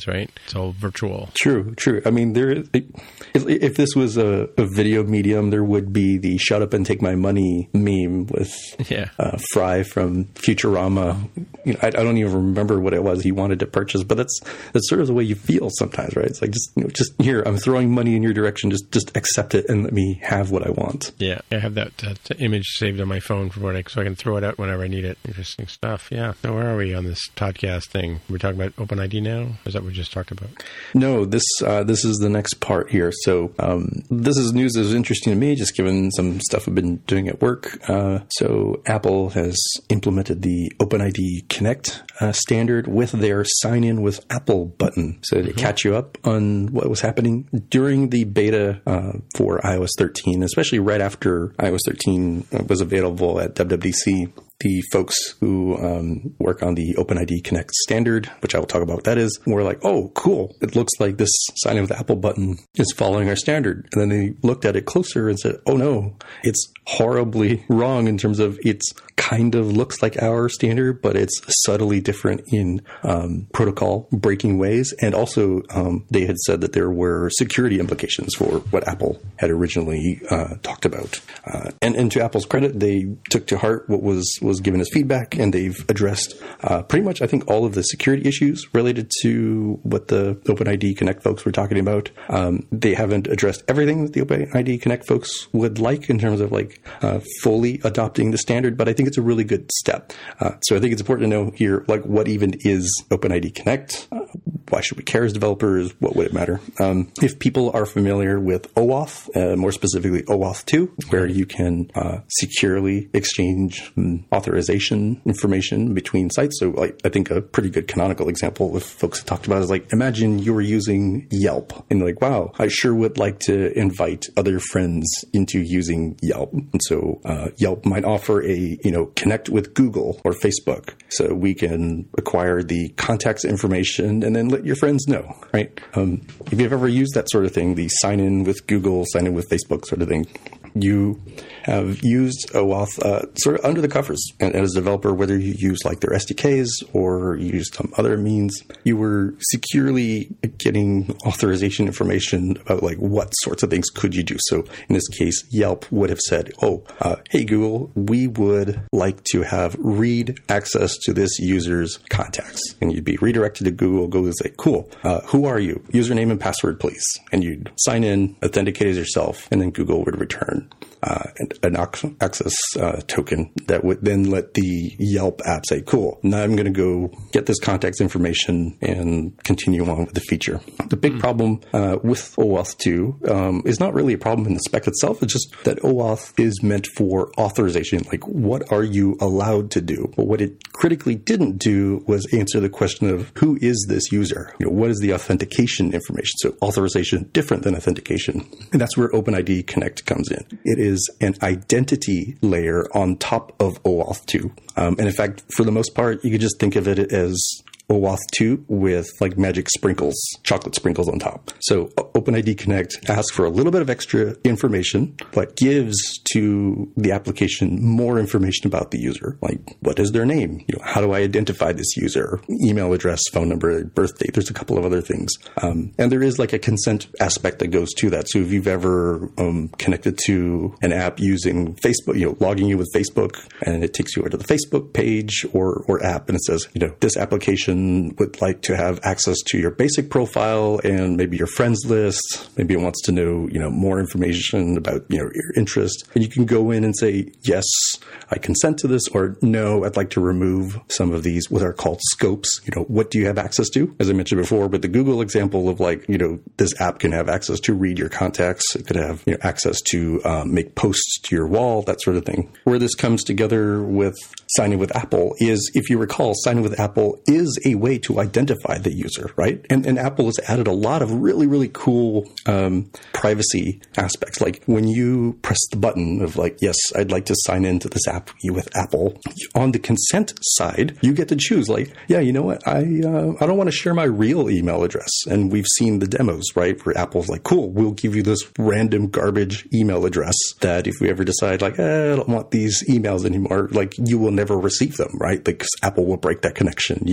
right? It's all virtual. True, true. I mean, there. If, if this was a, a video medium, there would be the "shut up and take my money" meme with yeah. uh, Fry from Futurama. You know, I, I don't even remember what it was he wanted to purchase, but that's that's sort of the way you feel sometimes, right? It's like just you know, just here, I'm throwing money in your direction. Just just accept it and let me have what I want. Yeah, I have that, that image saved on my phone for what I, so I can throw it out whenever I need it. Interesting stuff. Yeah. So where are we on this podcast thing? We're talking about OpenID now? Or is that what we just talked about? No, this uh, this is the next part here. So um, this is news that was interesting to me, just given some stuff I've been doing at work. Uh, so Apple has implemented the OpenID Connect uh, standard with their sign in with Apple button. So to mm-hmm. catch you up on what was happening during the beta uh, for i O S thirteen, especially right after i O S thirteen was available at W W D C. The folks who um, work on the OpenID Connect standard, which I will talk about what that is, were like, oh, cool. It looks like this sign in with Apple button is following our standard. And then they looked at it closer and said, oh, no, it's horribly wrong in terms of it's kind of looks like our standard, but it's subtly different in um, protocol breaking ways. And also um, they had said that there were security implications for what Apple had originally uh, talked about. Uh, and, and to Apple's credit, they took to heart what was was given as feedback, and they've addressed uh, pretty much, I think, all of the security issues related to what the OpenID Connect folks were talking about. Um, they haven't addressed everything that the OpenID Connect folks would like in terms of like uh, fully adopting the standard, but I think it's a really good step. Uh, so I think it's important to know here, like, what even is OpenID Connect? Uh, why should we care as developers? What would it matter? Um, if people are familiar with OAuth, uh, more specifically OAuth two, where you can uh, securely exchange um, authorization information between sites. So like, I think a pretty good canonical example if folks have talked about is like, imagine you were using Yelp and like, wow, I sure would like to invite other friends into using Yelp. And so uh, Yelp might offer a, you know, connect with Google or Facebook so we can acquire the contacts information and then let your friends know, right? Um, if you've ever used that sort of thing, the sign in with Google, sign in with Facebook sort of thing, you have used OAuth uh, sort of under the covers. And as a developer, whether you use like their S D Ks or you use some other means, you were securely getting authorization information about like what sorts of things could you do. So in this case, Yelp would have said, oh, uh, hey, Google, we would like to have read access to this user's contacts. And you'd be redirected to Google. Google would say, cool, uh, who are you? Username and password, please. And you'd sign in, authenticate as yourself, and then Google would return Uh, an access uh, token that would then let the Yelp app say, cool, now I'm going to go get this contacts information and continue on with the feature. The big mm. problem uh, with OAuth two um, is not really a problem in the spec itself. It's just that OAuth is meant for authorization. Like, what are you allowed to do? But what it critically didn't do was answer the question of who is this user? You know, what is the authentication information? So authorization different than authentication. And that's where OpenID Connect comes in. It is an identity layer on top of OAuth two. Um, and in fact, for the most part, you could just think of it as OAuth two with like magic sprinkles, chocolate sprinkles on top. So OpenID Connect asks for a little bit of extra information, but gives to the application more information about the user. Like, what is their name? You know, how do I identify this user? Email address, phone number, birth date. There's a couple of other things. Um, and there is like a consent aspect that goes to that. So if you've ever um, connected to an app using Facebook, you know, logging in with Facebook, and it takes you over to the Facebook page or, or app, and it says, you know, this application would like to have access to your basic profile and maybe your friends list. Maybe it wants to know, you know, more information about, you know, your interest. And you can go in and say, yes, I consent to this, or no, I'd like to remove some of these, what are called scopes. You know, what do you have access to? As I mentioned before, with the Google example of like, you know, this app can have access to read your contacts. It could have, you know, access to um, make posts to your wall, that sort of thing. Where this comes together with signing with Apple is, if you recall, signing with Apple is a way to identify the user, right? And, and Apple has added a lot of really, really cool um, privacy aspects. Like when you press the button of like, yes, I'd like to sign into this app with Apple, on the consent side, you get to choose like, yeah, you know what? I uh, I don't want to share my real email address. And we've seen the demos, right? Where Apple's like, cool, we'll give you this random garbage email address that if we ever decide like, eh, I don't want these emails anymore, like you will never receive them, right? Because Apple will break that connection. You will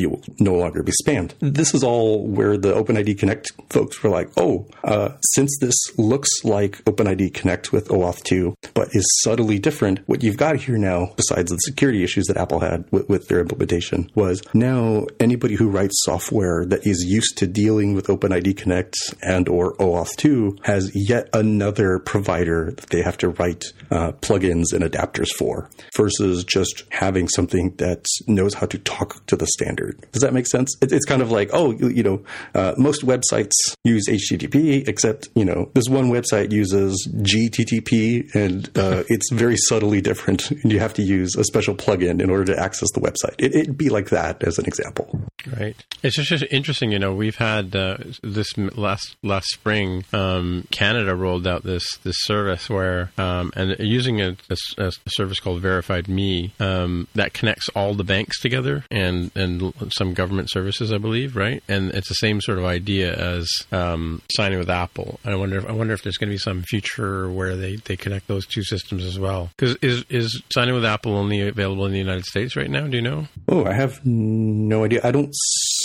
no longer be spammed. This is all where the OpenID Connect folks were like, oh, uh, since this looks like OpenID Connect with OAuth two, but is subtly different, what you've got here now, besides the security issues that Apple had with, with their implementation, was now anybody who writes software that is used to dealing with OpenID Connect and or OAuth two has yet another provider that they have to write uh, plugins and adapters for, versus just having something that knows how to talk to the standard. Does that make sense? It, it's kind of like, oh, you, you know, uh, most websites use H T T P, except, you know, this one website uses G T T P, and uh, it's very subtly different. And you have to use a special plugin in order to access the website. It, it'd be like that as an example. Right. It's just interesting, you know, we've had uh, this last last spring, um, Canada rolled out this this service where, um, and using a, a, a service called Verified Me, um, that connects all the banks together and, and some government services, I believe, right? And it's the same sort of idea as um, signing with Apple. And I wonder if, I wonder if there's going to be some future where they, they connect those two systems as well. Because is, is signing with Apple only available in the United States right now? Do you know? Oh, I have no idea. I don't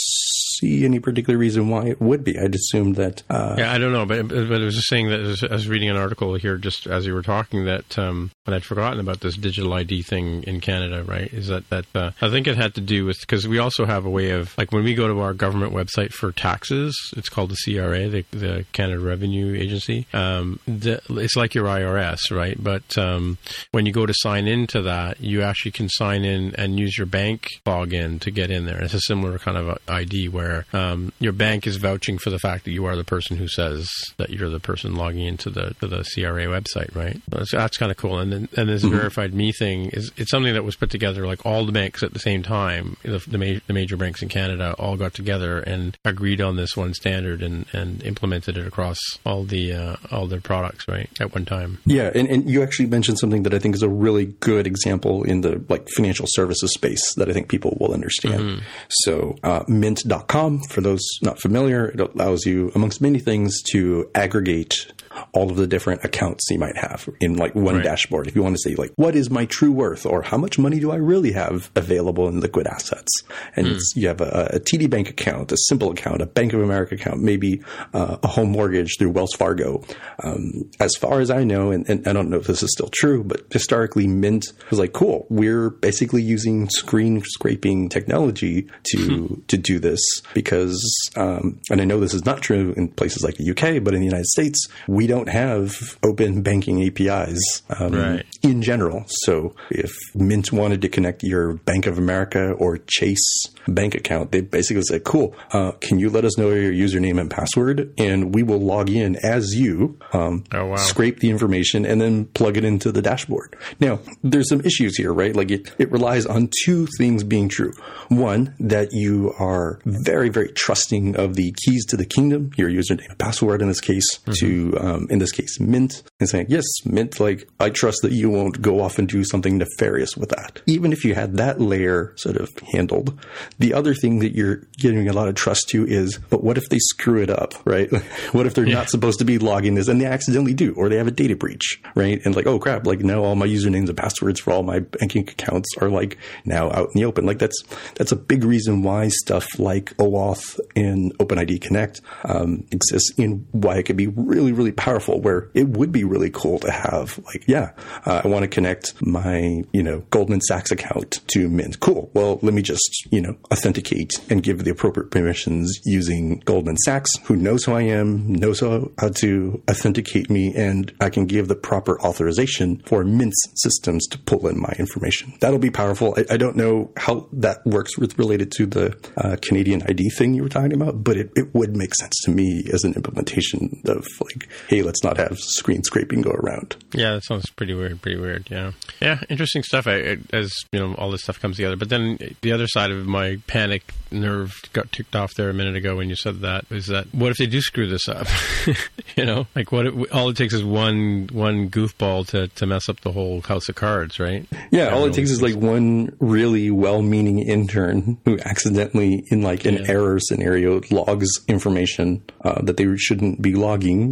see any particular reason why it would be. I'd assume that... Uh, yeah, I don't know, but, but I was just saying that I was reading an article here just as you were talking that, um, and I'd forgotten about this digital I D thing in Canada, right? Is that, that uh, I think it had to do with, because we also have a way of, like when we go to our government website for taxes, it's called the C R A, the, the Canada Revenue Agency. Um, the, it's like your I R S, right? But um, when you go to sign into that, you actually can sign in and use your bank login to get in there. It's a similar kind of I D where um, your bank is vouching for the fact that you are the person who says that you're the person logging into the to the C R A website, right? That's, that's kind of cool. And then and this mm-hmm. Verified Me thing is it's something that was put together, like all the banks at the same time, the the, ma- the major banks in Canada all got together and agreed on this one standard and, and implemented it across all the uh, all their products, right, at one time. Yeah, and, and you actually mentioned something that I think is a really good example in the like financial services space that I think people will understand. Mm-hmm. So uh, mint dot com, for those not familiar, it allows you, amongst many things, to aggregate all of the different accounts you might have in like one right. dashboard. If you want to say like, what is my true worth, or how much money do I really have available in liquid assets? And mm. it's, you have a, a T D Bank account, a simple account, a Bank of America account, maybe uh, a home mortgage through Wells Fargo. Um, as far as I know, and, and I don't know if this is still true, but historically Mint was like, cool, we're basically using screen scraping technology to, to do this because, um, and I know this is not true in places like the U K, but in the United States, we don't have open banking A P Is um, right. in general. So if Mint wanted to connect your Bank of America or Chase bank account, they basically said, cool, uh, can you let us know your username and password? And we will log in as you, um, oh, wow. scrape the information, and then plug it into the dashboard. Now, there's some issues here, right? Like it, it relies on two things being true. One, that you are very, very trusting of the keys to the kingdom, your username and password in this case, mm-hmm. to, um, in this case, Mint, and saying, yes, Mint, like, I trust that you won't go off and do something nefarious with that. Even if you had that layer sort of handled, the other thing that you're giving a lot of trust to is, but what if they screw it up, right? What if they're yeah. not supposed to be logging this and they accidentally do, or they have a data breach, right? And like, oh crap, like now all my usernames and passwords for all my banking accounts are like now out in the open. Like that's, that's a big reason why stuff like OAuth and OpenID Connect um, exists, and why it could be really, really powerful, where it would be really cool to have like, yeah, uh, I want to connect my, you know, Goldman Sachs account to Mint. Cool. Well, let me just, you know, authenticate and give the appropriate permissions using Goldman Sachs, who knows who I am, knows how, how to authenticate me, and I can give the proper authorization for Mint's systems to pull in my information. That'll be powerful. I, I don't know how that works with related to the uh, Canadian I D thing you were talking about, but it, it would make sense to me as an implementation of like, hey, let's not have screen scraping go around. Yeah, that sounds pretty weird, pretty weird, yeah. Yeah, interesting stuff I, I, as, you know, all this stuff comes together. But then the other side of my panic nerve got ticked off there a minute ago when you said that, is that what if they do screw this up? You know, like what? It, all it takes is one one goofball to, to mess up the whole house of cards, right? Yeah, all it takes is like one really well-meaning intern who accidentally, in like an yeah. error scenario, logs information uh, that they shouldn't be logging, um,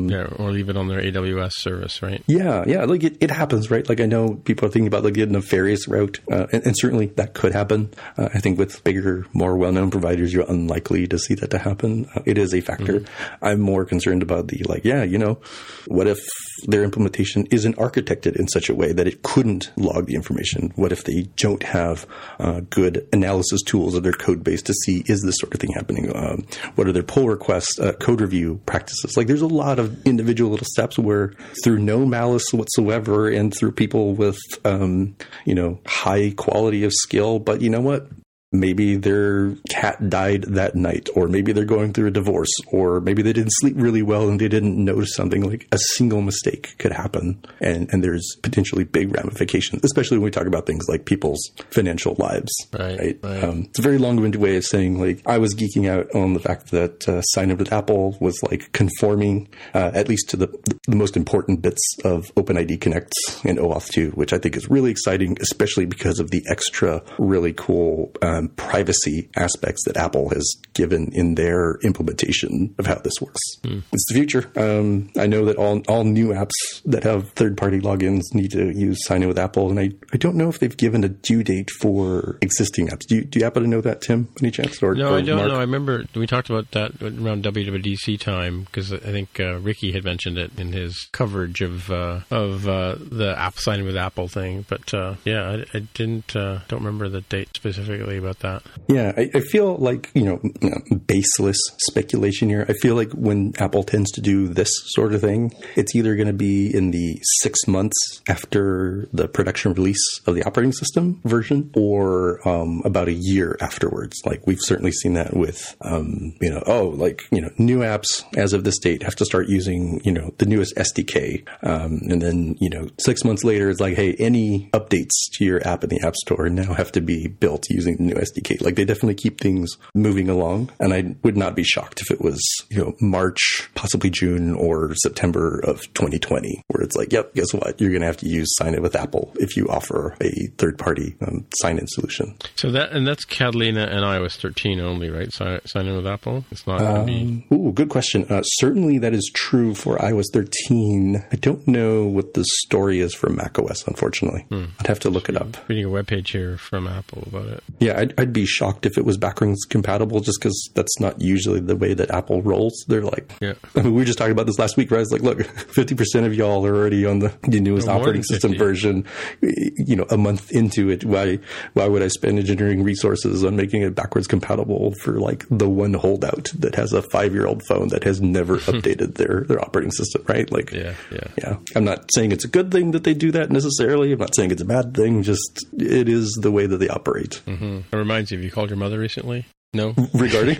Um, yeah, or leave it on their A W S service, right? Yeah, yeah. Like it, it happens, right? Like I know people are thinking about like a nefarious route, uh, and, and certainly that could happen. Uh, I think with bigger, more well-known providers, you're unlikely to see that to happen. Uh, it is a factor. Mm-hmm. I'm more concerned about the like, yeah, you know, what if their implementation isn't architected in such a way that it couldn't log the information? What if they don't have uh, good analysis tools of their code base to see is this sort of thing happening? Um, what are their pull requests, uh, code review practices? Like there's a lot of individual little steps where through no malice whatsoever and through people with, um, you know, high quality of skill, but you know what? Maybe their cat died that night, or maybe they're going through a divorce, or maybe they didn't sleep really well and they didn't notice something. Like a single mistake could happen, and, and there's potentially big ramifications, especially when we talk about things like people's financial lives. Right. right? right. Um, it's a very long-winded way of saying, like, I was geeking out on the fact that uh, Sign Up with Apple was like conforming uh, at least to the, the most important bits of OpenID Connect and OAuth two, which I think is really exciting, especially because of the extra really cool um, privacy aspects that Apple has given in their implementation of how this works. Mm. It's the future. Um, I know that all all new apps that have third-party logins need to use Sign In with Apple, and I, I don't know if they've given a due date for existing apps. Do you, do you happen to know that, Tim, any chance? Or, no, or I don't Mark? know. I remember we talked about that around W W D C time, because I think uh, Ricky had mentioned it in his coverage of uh, of uh, the app Sign In with Apple thing. But uh, yeah, I, I didn't uh, don't remember the date specifically about that. Yeah, I, I feel like, you know, you know, baseless speculation here. I feel like when Apple tends to do this sort of thing, it's either going to be in the six months after the production release of the operating system version, or um, about a year afterwards. Like we've certainly seen that with, um, you know, oh, like, you know, new apps as of this date have to start using, you know, the newest S D K. Um, and then, you know, six months later, it's like, hey, any updates to your app in the App Store now have to be built using the new S D K. Like they definitely keep things moving along, and I would not be shocked if it was, you know, March, possibly June or September of twenty twenty, where it's like, yep, guess what? You're going to have to use Sign In with Apple if you offer a third-party um, sign-in solution. So that and that's Catalina and i O S thirteen only, right? Sign, sign In with Apple. It's not going to um, be. Ooh, good question. Uh, certainly, that is true for i O S thirteen. I don't know what the story is for macOS, unfortunately. Hmm. I'd have to look it up. Reading a webpage here from Apple about it. Yeah, I'd, I'd be shocked if it was backwards compatible, just because that's not usually the way that Apple rolls. They're like, yeah. I mean, we were just talking about this last week, right? It's like, look, fifty percent of y'all are already on the, the newest operating system version. You know, a month into it, why why would I spend engineering resources on making it backwards compatible for like the one holdout that has a five-year-old phone that has never updated their, their operating system, right? Like, yeah, yeah. yeah. I'm not saying it's a good thing that they do that necessarily. I'm not saying it's a bad thing. Just it is the way that they operate. Mm-hmm. It reminds you, have you called your mother recently? No. Regarding?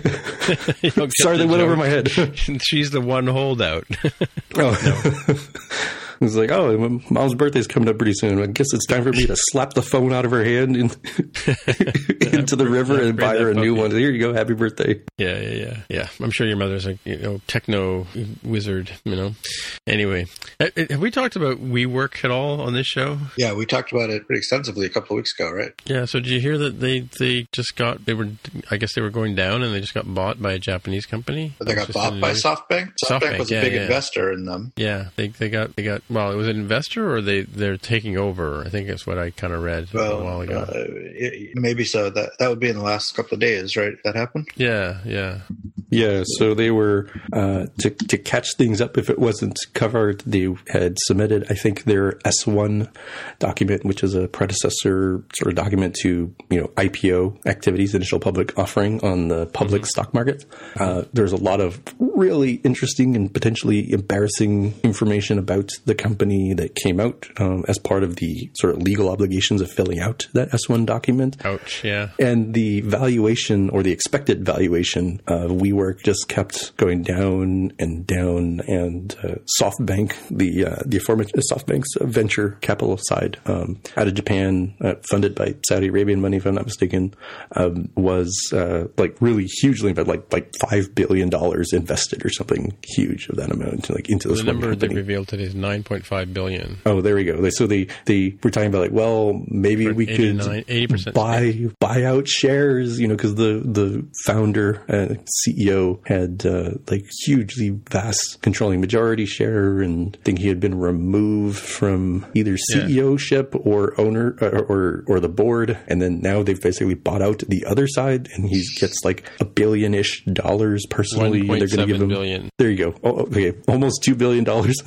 Sorry, that went over my head. She's the one holdout. Oh. No. It was like, oh, Mom's birthday's coming up pretty soon. I guess it's time for me to slap the phone out of her hand in, into the river and buy her a new one. Here you go. Happy birthday. Yeah, yeah, yeah. Yeah. I'm sure your mother's a you know techno wizard, you know. Anyway, have we talked about WeWork at all on this show? Yeah, we talked about it pretty extensively a couple of weeks ago, right? Yeah. So did you hear that they, they just got, they were, I guess they were going down and they just got bought by a Japanese company? But they got bought by SoftBank? SoftBank, SoftBank was a yeah, big yeah. investor in them. Yeah. They they got, they got, well, it was an investor or they, they're taking over. I think that's what I kind of read well, a while ago. Uh, it, maybe so. That that would be in the last couple of days, right? That happened? Yeah, yeah. Yeah, so they were, uh, to, to catch things up if it wasn't covered, they had submitted, I think, their S one document, which is a predecessor sort of document to, you know, I P O activities, initial public offering on the public mm-hmm. stock market. Uh, there's a lot of really interesting and potentially embarrassing information about the company that came out um, as part of the sort of legal obligations of filling out that S one document. Ouch, yeah. And the valuation or the expected valuation of WeWork just kept going down and down, and uh, SoftBank, the uh, the aforementioned SoftBank's venture capital side, um, out of Japan, uh, funded by Saudi Arabian money, if I'm not mistaken, um, was uh, like really hugely, but like like five billion dollars invested or something huge of that amount, like into this the one number company. they revealed today is nine point five billion. Oh, there we go. They, so they they were talking about like, well, maybe For we could eighty percent buy buy out shares, you know, because the the founder and C E O E O had uh, like hugely vast controlling majority share, and I think he had been removed from either C E O-ship or owner or, or or the board, and then now they've basically bought out the other side, and he gets like a billion-ish dollars personally. one point seven They're going to give him billion. There you go. Oh, okay, almost two billion dollars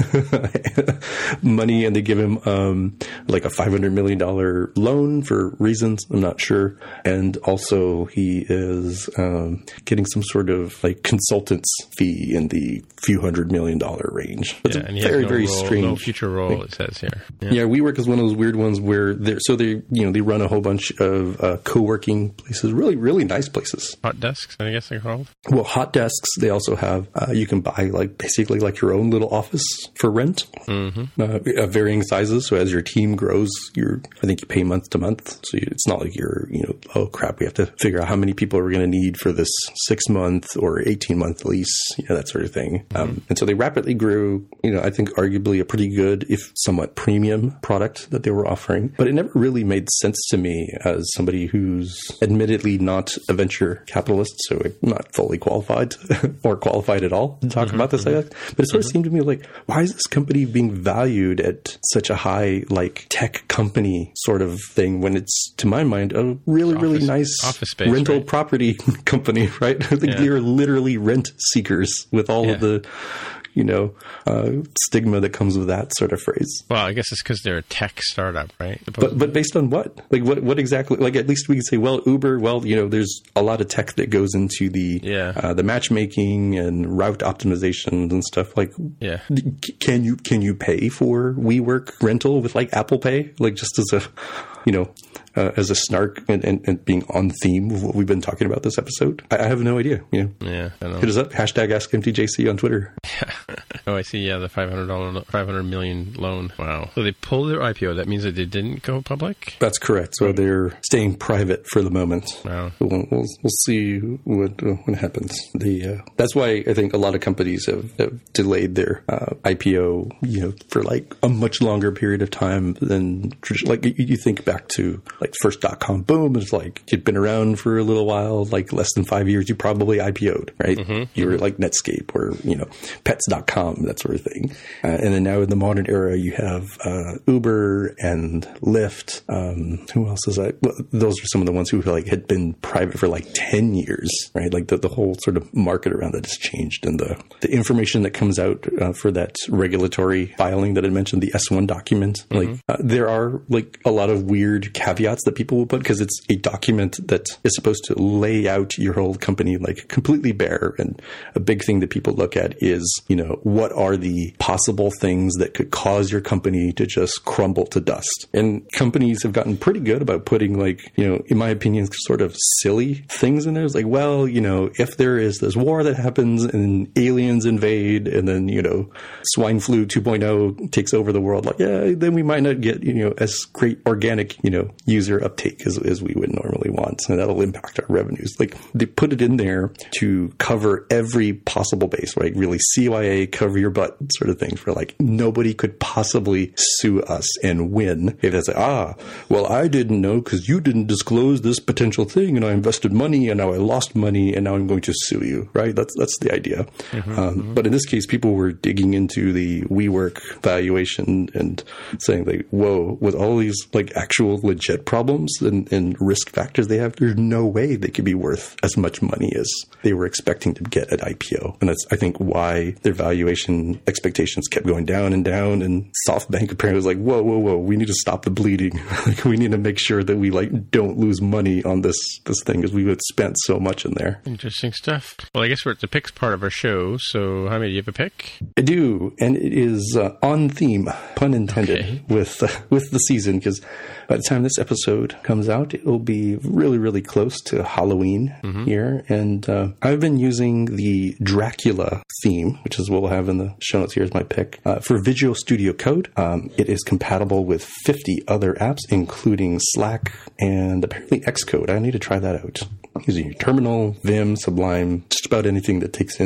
money, and they give him um, like a five hundred million dollar loan for reasons I'm not sure, and also he is um, getting some sort of like consultant's fee in the few hundred million dollar range. It's yeah, a and he very has no very role, strange no future role. Thing. It says here. Yeah. yeah, WeWork is one of those weird ones where they're so they you know they run a whole bunch of uh, co-working places, really really nice places. Hot desks, I guess they're called. Well, hot desks. They also have uh, you can buy like basically like your own little office for rent, mm-hmm. uh, of varying sizes. So as your team grows, you're I think you pay month to month. So you, it's not like you're you know oh crap we have to figure out how many people we're going to need for this six month or eighteen month lease, you know, that sort of thing. Mm-hmm. Um, and so they rapidly grew. You know, I think arguably a pretty good, if somewhat premium product that they were offering. But it never really made sense to me as somebody who's admittedly not a venture capitalist, so I'm not fully qualified or qualified at all to talk mm-hmm, about this. Mm-hmm. But it sort of mm-hmm. seemed to me like, why is this company being valued at such a high, like, tech company sort of thing when it's, to my mind, a really, office, really nice office space, rental right? property company, right? Like yeah. They're literally rent seekers with all yeah. of the, you know, uh, stigma that comes with that sort of phrase. Well, I guess it's because they're a tech startup, right? But but based on what? Like what, what exactly? Like at least we can say, well, Uber, well, you know, there's a lot of tech that goes into the yeah. uh, the matchmaking and route optimizations and stuff. Like, yeah. can you can you pay for WeWork rental with like Apple Pay? Like just as a, you know, uh, as a snark and, and, and being on theme of what we've been talking about this episode? I, I have no idea. You know? Yeah, I know. Hit us up, hashtag Ask M T J C on Twitter. Oh, I see. Yeah, the five hundred dollars, five hundred million loan. Wow. So they pulled their I P O. That means that they didn't go public? That's correct. So they're staying private for the moment. Wow. We'll, we'll, we'll see what uh, what happens. The uh, that's why I think a lot of companies have, have delayed their uh, I P O, you know, for like a much longer period of time than traditional. Like you, you think back to like first dot com boom. It's like you'd been around for a little while, like less than five years. You probably I P O'd, right? Mm-hmm. You were like Netscape or you know pets dot com, that sort of thing. Uh, and then now in the modern era, you have uh, Uber and Lyft. Um, who else is that? Well, those are some of the ones who like had been private for like ten years, right? Like the, the whole sort of market around that has changed. And the, the information that comes out uh, for that regulatory filing that I mentioned, the S one document, mm-hmm. like uh, there are like a lot of weird caveats that people will put because it's a document that is supposed to lay out your whole company like completely bare. And a big thing that people look at is, you know, what are the possible things that could cause your company to just crumble to dust? And companies have gotten pretty good about putting like, you know, in my opinion, sort of silly things in there. It's like, well, you know, if there is this war that happens and aliens invade and then, you know, swine flu two point oh takes over the world, like, yeah, then we might not get, you know, as great organic, you know, user uptake as, as we would normally want. And that'll impact our revenues. Like they put it in there to cover every possible base, right? Really C Y A, cover your butt sort of thing for like nobody could possibly sue us and win if it's like, ah, well, I didn't know because you didn't disclose this potential thing and I invested money and now I lost money and now I'm going to sue you, right? That's that's the idea. Mm-hmm, um, mm-hmm. But in this case, people were digging into the WeWork valuation and saying like, whoa, with all these like actual legit problems and, and risk factors they have, there's no way they could be worth as much money as they were expecting to get at I P O. And that's, I think, why their valuation expectations kept going down and down. And SoftBank apparently was like, whoa, whoa, whoa, we need to stop the bleeding. Like, we need to make sure that we like don't lose money on this this thing because we had spent so much in there. Interesting stuff. Well, I guess we're at the picks part of our show. So, Jaime, do you have a pick? I do, and it is uh, on theme, pun intended, okay. with uh, with the season because by the time this episode comes out, it will be really, really close to Halloween mm-hmm. here. And uh, I've been using the Dracula theme, which is what we'll have in the show notes here as my pick, uh, for Visual Studio Code. Um, it is compatible with fifty other apps, including Slack and apparently Xcode. I need to try that out. Using your terminal, Vim, Sublime, just about anything that takes in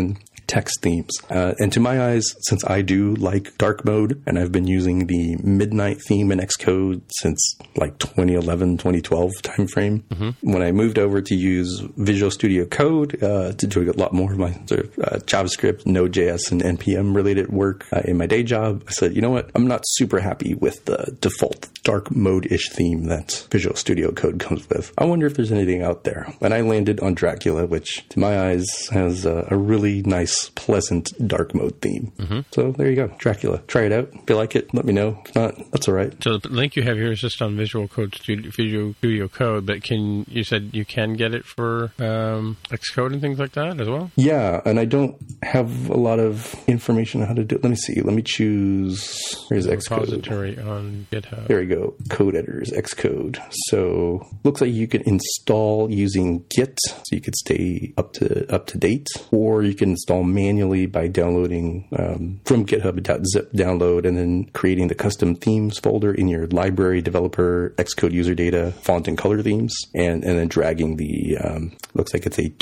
text themes. Uh, and to my eyes, since I do like dark mode, and I've been using the Midnight theme in Xcode since like twenty eleven, twenty twelve timeframe, mm-hmm. when I moved over to use Visual Studio Code uh, to do a lot more of my sort of, uh, JavaScript, Node.js, and N P M related work uh, in my day job, I said, you know what? I'm not super happy with the default dark mode-ish theme that Visual Studio Code comes with. I wonder if there's anything out there. And I landed on Dracula, which to my eyes has a, a really nice, pleasant dark mode theme. Mm-hmm. So there you go. Dracula. Try it out. If you like it, let me know. If not, that's all right. So the link you have here is just on Visual Code Studio, Visual Studio Code, but can you said you can get it for um, Xcode and things like that as well? Yeah, and I don't have a lot of information on how to do it. Let me see. Let me choose. Here's Xcode. Repository on GitHub. There we go. Code editors, Xcode. So looks like you can install using Git, so you could stay up to up to date, or you can install manually by downloading um, from GitHub.zip download and then creating the custom themes folder in your library, developer, Xcode user data, font and color themes, and, and then dragging the, um, looks like it's a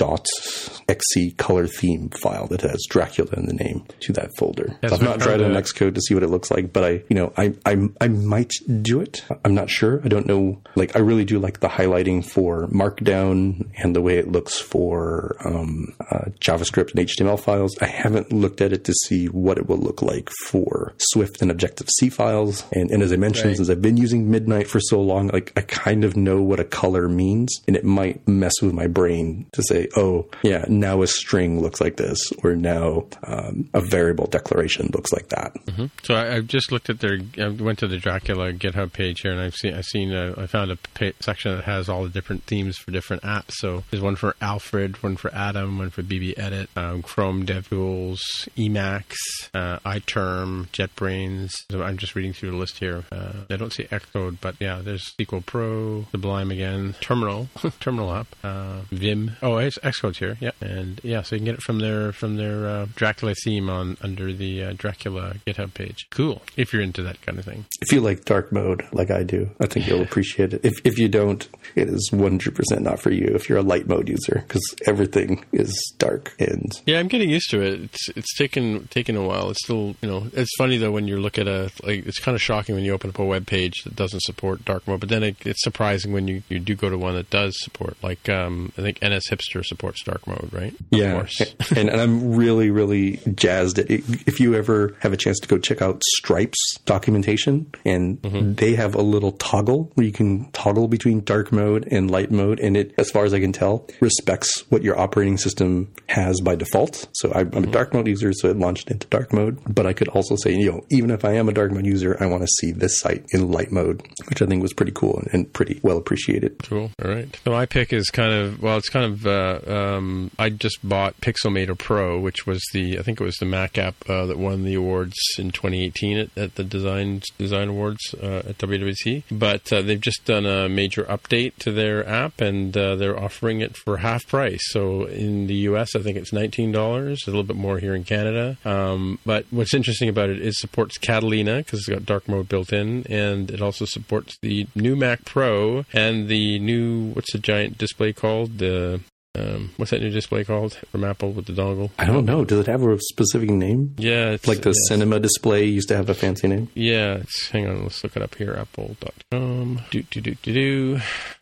.xc color theme file that has Dracula in the name to that folder. So I've not tried it on Xcode to see what it looks like, but I, you know, I, I, I might do it. I'm not sure. I don't know. Like, I really do like the highlighting for Markdown and the way it looks for um, uh, JavaScript and H T M L files. I haven't looked at it to see what it will look like for Swift and Objective-C files. And, and as I mentioned, right. since I've been using Midnight for so long, like I kind of know what a color means, and it might mess with my brain to say, oh, yeah, now a string looks like this, or now um, a variable declaration looks like that. Mm-hmm. So I, I've just looked at their, I went to the Dracula GitHub page here, and I've seen, I've seen, a, I found a pa- section that has all the different themes for different apps. So there's one for Alfred, one for Atom, one for B B Edit, um, Chrome DevTools, Emacs, uh, iTerm, JetBrains. So I'm just reading through the list here. Uh, I don't see Xcode, but yeah, there's S Q L Pro, Sublime again, Terminal, Terminal app, uh, Vim. Oh, it's Xcode's here. Yeah, and yeah, so you can get it from their from their uh, Dracula theme on under the uh, Dracula GitHub page. Cool, if you're into that kind of thing. If you like dark mode, like I do, I think you'll appreciate it. If if you don't, it is one hundred percent not for you if you're a light mode user, because everything is dark. And yeah, I'm getting used to it. It's it's taken taken a while. It's still, you know, it's funny though when you look at a, like, it's kind of shocking when you open up a web page that doesn't support dark mode, but then it, it's surprising when you, you do go to one that does support. Like um, I think N S Hipster supports dark mode, right? Of yeah, course. and, and I'm really really jazzed at it. If you ever have a chance to go check out Stripe's documentation, and mm-hmm. they have a little toggle where you can toggle between dark mode and light mode, and it, as far as I can tell, respects what your operating system has by default. So I'm, mm-hmm. I'm a dark mode user, so it launched into dark mode. But I could also say, you know, even if I am a dark mode user, I want to see this site in light mode, which I think was pretty cool and, and pretty well appreciated. Cool. All right. So my pick is kind of, well, it's kind of, uh, um, I just bought Pixelmator Pro, which was the, I think it was the Mac app uh, that won the awards in twenty eighteen at, at the Design Design Awards uh, at W W C. But uh, they've just done a major update to their app, and uh, they're offering it for half price. So in the U S, I think it's nineteen dollars, a little bit more here in Canada. Um, but what's interesting about it is it supports Catalina, because it's got dark mode built in, and it also supports the new Mac Pro and the new, what's the giant display called? The Um, what's that new display called from Apple with the dongle? I don't know. Does it have a specific name? Yeah. It's, like the yes. Cinema display used to have a fancy name? Yeah. It's, hang on. Let's look it up here. Apple dot com. Do, do, do, do, do.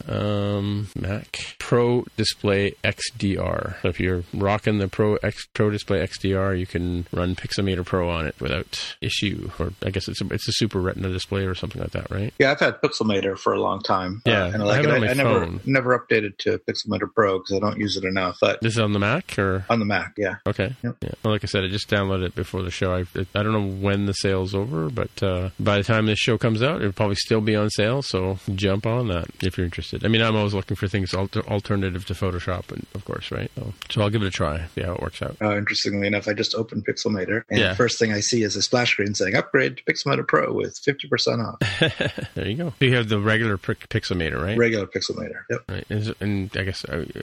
Um, Mac Pro Display X D R. So if you're rocking the Pro X Pro Display X D R, you can run Pixelmator Pro on it without issue. Or I guess it's a, it's a Super Retina display or something like that, right? Yeah, I've had Pixelmator for a long time. Yeah. Uh, and I, like I, have it. it on I, my I never phone. never updated to Pixelmator Pro because I don't use it enough. But this is on the Mac or on the Mac, yeah. Okay. Yep. Yeah. Well, like I said, I just downloaded it before the show. I I don't know when the sale's over, but uh, by the time this show comes out, it'll probably still be on sale. So jump on that if you're interested. I mean, I'm always looking for things alter- alternative to Photoshop, and of course, right? So, so I'll give it a try. See how it works out. Uh, interestingly enough, I just opened Pixelmator, and yeah. the first thing I see is a splash screen saying "Upgrade to Pixelmator Pro with fifty percent off." There you go. So you have the regular Pixelmator, right? Regular Pixelmator. Yep. Right. And, and I guess uh, how would you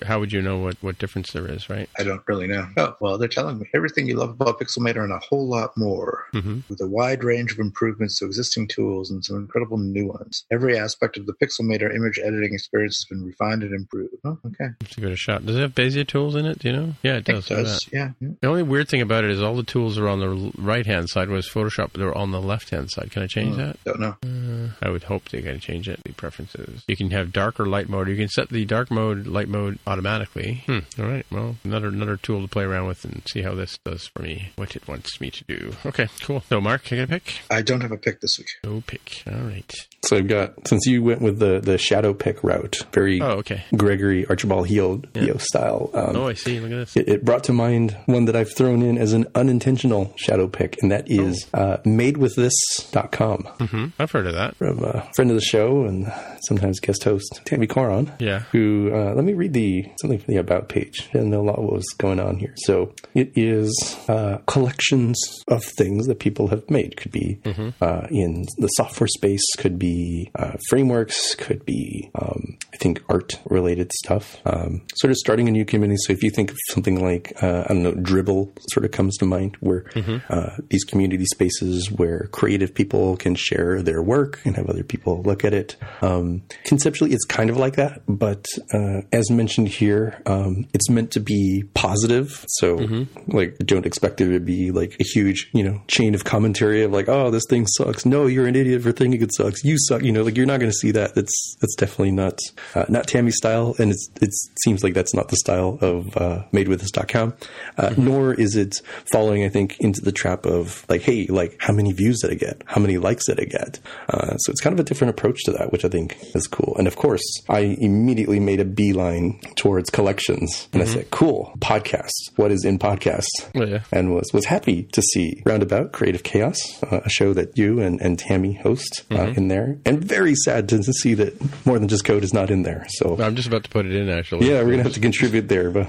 know what, what difference there is, right? I don't really know. Oh, well, they're telling me everything you love about Pixelmator and a whole lot more, mm-hmm. with a wide range of improvements to existing tools and some incredible new ones. Every aspect of the Pixelmator image editing experience has been refined and improved. Oh, okay. Let's give it a shot. Does it have Bezier tools in it? Do you know? Yeah, it does. It does. Yeah, yeah. The only weird thing about it is all the tools are on the right-hand side, whereas Photoshop, they're on the left-hand side. Can I change oh, that? Don't know. Uh, I would hope they can change it. The preferences. You can have dark or light mode. You can set the dark mode, light mode automatically. Hmm. All right. Well, another another tool to play around with and see how this does for me. What it wants me to do. Okay, cool. So, Mark, can I get a pick? I don't have a pick this week. No pick. All right. So I've got, since you went with the, the shadow pick route, very oh, okay. Gregory Archibald Heo yeah. style. Um, oh, I see. Look at this. It, it brought to mind one that I've thrown in as an unintentional shadow pick, and that is oh. uh, made with this dot com. Mm-hmm. I've heard of that. From a friend of the show and sometimes guest host, Tammy Coron. Yeah. Who, uh, let me read the something from the About page. I didn't know a lot what was going on here. So it is uh, collections of things that people have made. Could be mm-hmm. uh, in the software space, could be uh, frameworks, could be, um, I think, art-related stuff. Um, sort of starting a new community. So if you think of something like, uh, I don't know, Dribbble sort of comes to mind, where mm-hmm. uh, these community spaces where creative people can share their work and have other people look at it. Um, conceptually, it's kind of like that, but uh, as mentioned here, um, it's meant to be positive. So, mm-hmm. like, don't expect there to be like a huge, you know, chain of commentary of like, oh, this thing sucks. No, you're an idiot for thinking it sucks. You suck. You know, like you're not going to see that. That's that's definitely not uh, not Tammy's style, and it's it seems like that's not the style of uh, made with this dot com. Uh, mm-hmm. Nor is it falling, I think, into the trap of like, hey, like how many views did I get? How many likes did I get? Uh, so it's kind of a different approach to that, which I think is cool. And of course, I immediately made a beeline towards collections, and mm-hmm. I said, cool, podcasts. What is in podcasts? Oh, yeah. And was was happy to see Roundabout Creative Chaos, uh, a show that you and, and Tammy host uh, mm-hmm. in there, and very sad to, to see that More Than Just Code is not in there. So I'm just about to put it in, actually. Yeah, we're gonna have to contribute there, but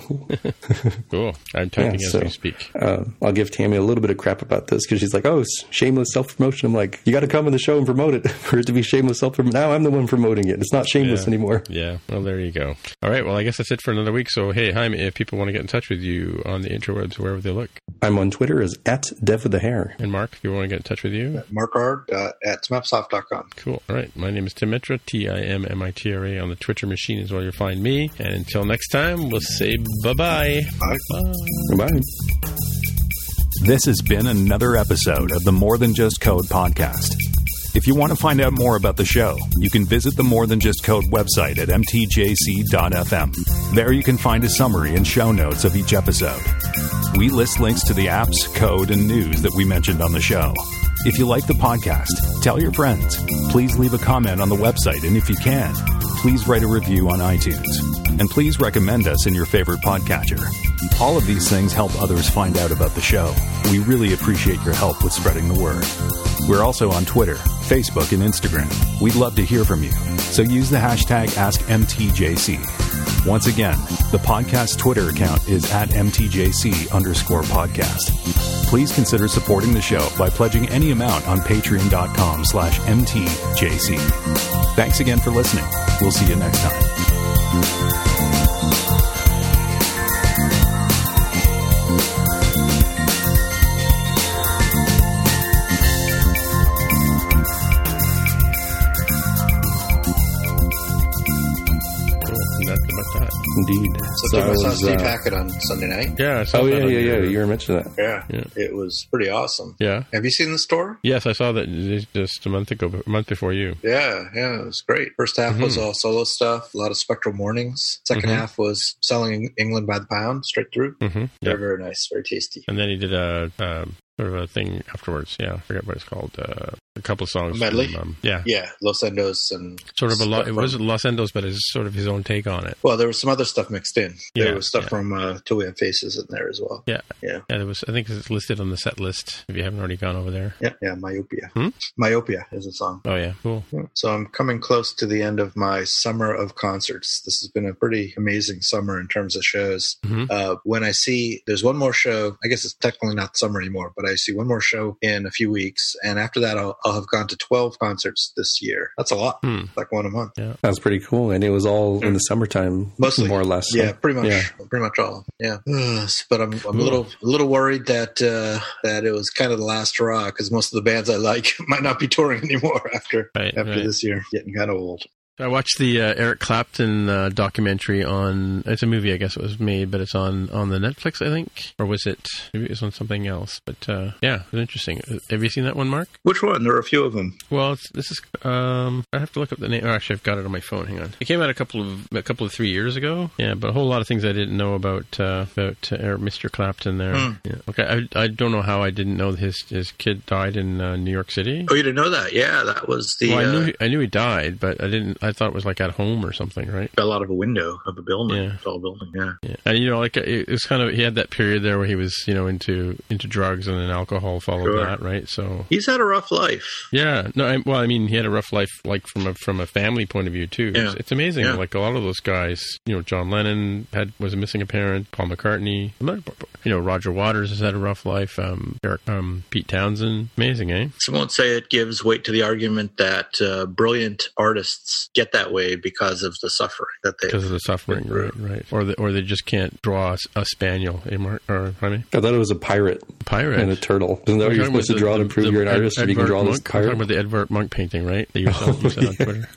cool. I'm typing yeah, as so, we speak. Uh, I'll give Tammy a little bit of crap about this because she's like, "Oh, it's shameless self promotion." I'm like, "You got to come on the show and promote it for it to be shameless self promotion." Now I'm the one promoting it. It's not shameless yeah. anymore. Yeah. Well, there you go. All right. Well, I guess that's it for another week. So, hey, Jaime, if people want to get in touch with you on the interwebs, where would they look? I'm on Twitter as at Dev with the Hair. And Mark, if you want to get in touch with you, Mark Ard uh, at smapsoft dot com. Cool. All right. My name is Tim Mitra, T I M M I T R A on the Twitter machine is where you'll find me. And until next time, we'll say bye-bye. Bye. Bye. Bye. This has been another episode of the More Than Just Code podcast. If you want to find out more about the show, you can visit the More Than Just Code website at m t j c dot f m. There you can find a summary and show notes of each episode. We list links to the apps, code, and news that we mentioned on the show. If you like the podcast, tell your friends. Please leave a comment on the website, and if you can, please write a review on iTunes. And please recommend us in your favorite podcatcher. All of these things help others find out about the show. We really appreciate your help with spreading the word. We're also on Twitter, Facebook, and Instagram. We'd love to hear from you, so use the hashtag Ask M T J C. Once again, the podcast Twitter account is at M T J C underscore podcast. Please consider supporting the show by pledging any amount on patreon.com slash MTJC. Thanks again for listening. We'll see you next time. Indeed. So, so I saw was, Steve uh, Hackett on Sunday night. Yeah. I saw oh, that yeah, on yeah, your, yeah. You were mentioning that. Yeah. Yeah. It was pretty awesome. Yeah. Have you seen the store? Yes, I saw that just a month ago, a month before you. Yeah, yeah, it was great. First half mm-hmm. was all solo stuff, a lot of Spectral Mornings. Second mm-hmm. half was selling England by the pound, straight through. Mm-hmm. Very, Yep. very nice, very tasty. And then he did a, a sort of a thing afterwards. Yeah, I forget what it's called. Uh, a couple of songs. A medley? From, um, yeah. Yeah, Los Endos and... Sort of a lot. It from, was Los Endos, but it's sort of his own take on it. Well, there was some other stuff mixed in. Yeah, there was stuff yeah. from uh, Till We Have Faces in there as well. Yeah. Yeah. Yeah, there was, I think it's listed on the set list if you haven't already gone over there. Yeah, yeah, Myopia. Hmm? Myopia is a song. Oh, yeah. Cool. So I'm coming close to the end of my summer of concerts. This has been a pretty amazing summer in terms of shows. Mm-hmm. Uh, when I see there's one more show, I guess it's technically not summer anymore, but I see one more show in a few weeks, and after that I'll, I'll have gone to twelve concerts this year. That's a lot. Hmm. Like one a month. Yeah. That's pretty cool. And it was all in the summertime, Mostly, more or less. Yeah, so, pretty much. yeah. Pretty much all. Yeah. Uh, but I'm, I'm a little a little worried that uh, that it was kind of the last hurrah because most of the bands I like might not be touring anymore after Right, after right. this year. Getting kind of old. I watched the uh, Eric Clapton uh, documentary on. It's a movie, I guess it was made, but it's on, on the Netflix, I think, or was it? Maybe it was on something else. But uh, yeah, it was interesting. Have you seen that one, Mark? Which one? There are a few of them. Well, it's, this is. Um, I have to look up the name. Oh, actually, I've got it on my phone. Hang on. It came out a couple of a couple of three years ago. Yeah, but a whole lot of things I didn't know about uh, about uh, Mister Clapton there. Hmm. Yeah. Okay, I, I don't know how I didn't know his his kid died in uh, New York City. Oh, you didn't know that? Yeah, that was the. Well, I knew uh, he, I knew he died, but I didn't. I thought it was like at home or something, right? fell out of a window of a building. Yeah. Tall building. Yeah. Yeah. And you know, like it was kind of he had that period there where he was, you know, into into drugs and then alcohol followed Sure. that, right? So He's had a rough life. yeah, no, I, well, I mean, he had a rough life, like from a from a family point of view too. Yeah. It's, it's amazing, Yeah. like a lot of those guys, you know, John Lennon had was missing a parent, Paul McCartney, you know, Roger Waters has had a rough life, um, Eric, um, Pete Townsend, amazing, eh? Some won't say it gives weight to the argument that uh, brilliant artists get that way because of the suffering that they Because of the suffering, right, right, or the, or they just can't draw a, a spaniel, eh, Mark, or I mean, I thought it was a pirate, pirate and a turtle. Isn't that what you're supposed to draw to prove you're an artist? If you can draw this Monk, I'm talking pirate. about the Edvard Munch painting, right? That you said, you said on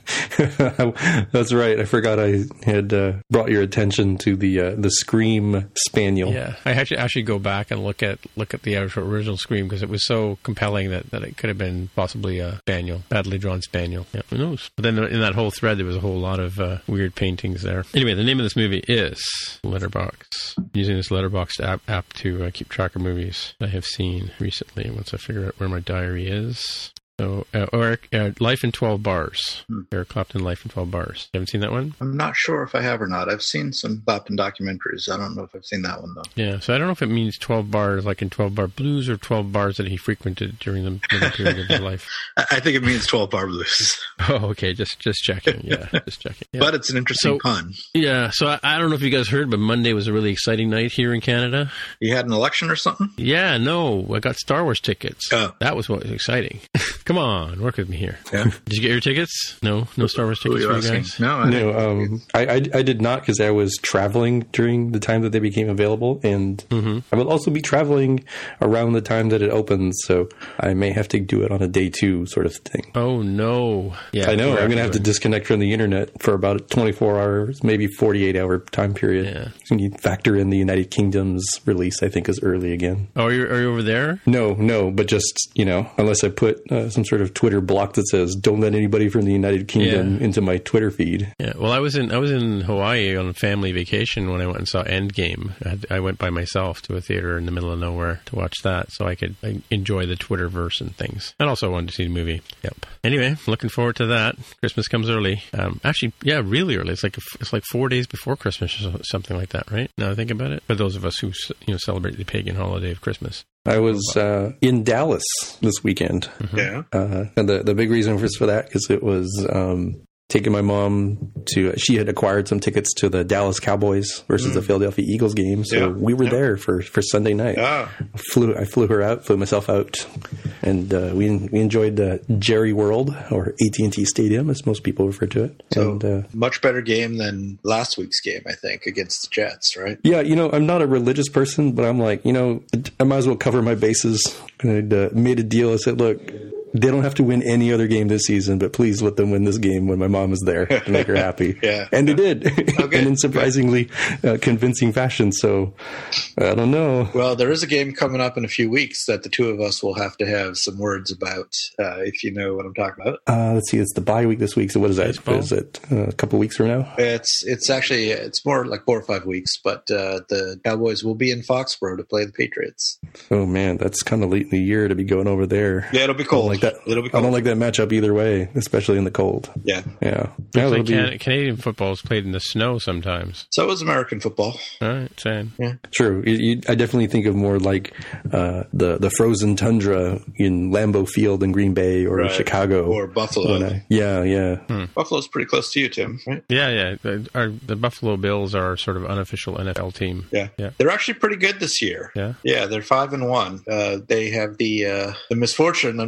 Twitter. That's right. I forgot I had uh, brought your attention to the uh, the Scream Spaniel. Yeah, I had to actually go back and look at look at the actual original Scream because it was so compelling that, that it could have been possibly a spaniel, badly drawn spaniel. Yeah, who knows? But then in that whole thread, there was a whole lot of uh, weird paintings there. Anyway, the name of this movie is Letterboxd. I'm using this Letterboxd app, app to uh, keep track of movies I have seen recently. Once I figure out where my diary is. So, uh, Eric, uh, Life in twelve Bars. Hmm. Eric Clapton, Life in twelve Bars. You haven't seen that one? I'm not sure if I have or not. I've seen some Clapton documentaries. I don't know if I've seen that one, though. Yeah, so I don't know if it means twelve bars like in twelve Bar Blues or twelve bars that he frequented during the middle period of his life. I I think it means twelve bar blues. Oh, okay, just just checking. Yeah, just checking. Yeah. But it's an interesting So- pun. Yeah, so I, I don't know if you guys heard, but Monday was a really exciting night here in Canada. You had an election or something? Yeah, no, I got Star Wars tickets. Oh. That was what was exciting. Come on, work with me here. Yeah. Did you get your tickets? No, no Star Wars Who are tickets you for you asking? guys? No, I No, didn't. um, I, I, I did not because I was traveling during the time that they became available, and Mm-hmm. I will also be traveling around the time that it opens, so I may have to do it on a day two sort of thing. Oh no! Yeah, I know, I'm going to have to do. disconnect from the internet for about twenty-four hours, maybe forty-eight hour time period. Yeah. So you factor in the United Kingdom's release, I think, is early again. Oh, are you, are you over there? No, no, but just, you know, unless I put uh, some sort of Twitter block that says, don't let anybody from the United Kingdom Yeah. into my Twitter feed. Yeah, well, I was in I was in Hawaii on a family vacation when I went and saw Endgame. I, had, I went by myself to a theater in the middle of nowhere to watch that, so I could I, enjoy the Twitterverse and things. And also, I wanted to see the movie. Yep. Anyway, looking forward to that. Christmas comes early. Um, actually, yeah, really early. It's like it's like four days before Christmas or something like that, right? Now I think about it. For those of us who you know celebrate the pagan holiday of Christmas. I was uh, in Dallas this weekend. Yeah. Uh, and the, the big reason for, for that is it was um, taking my mom to, she had acquired some tickets to the Dallas Cowboys versus the Philadelphia Eagles game. So Yeah. we were Yeah. there for, for Sunday night. Ah. I flew, I flew her out, flew myself out, and uh, we we enjoyed uh, Jerry World, or A T and T Stadium, as most people refer to it. So and, uh, much better game than last week's game, I think, against the Jets, right? yeah, you know, I'm not a religious person, but I'm like, you know, I might as well cover my bases. And I uh, made a deal. I said, look, they don't have to win any other game this season, but please let them win this game when my mom is there to make her happy. Yeah. And they did. Okay. And in surprisingly uh, convincing fashion. So I don't know. Well, there is a game coming up in a few weeks that the two of us will have to have some words about, uh, if you know what I'm talking about. Uh, let's see. It's the bye week this week. So what is that? Baseball? Is it uh, a couple weeks from now? It's it's actually it's more like four or five weeks, but uh, the Cowboys will be in Foxborough to play the Patriots. Oh, man. That's kind of late in the year to be going over there. Yeah, it'll be I don't cold. like that. It'll be I cold. don't like that matchup either way, especially in the cold. Yeah. Yeah. Yeah, It's that'll like be Can- Canadian football is played in the snow sometimes. So is American football. All right, saying. true. You, you, I definitely think of more like uh, the the frozen tundra in Lambeau Field in Green Bay or Right. Chicago Or Buffalo. when I- yeah, yeah. Hmm. Buffalo's pretty close to you, Tim, right? Yeah, yeah. The, our, the Buffalo Bills are sort of unofficial N F L team. Yeah. Yeah. They're actually pretty good this year. Yeah. Yeah, they're five and one. Uh, they have the uh, the misfortune unf- uh,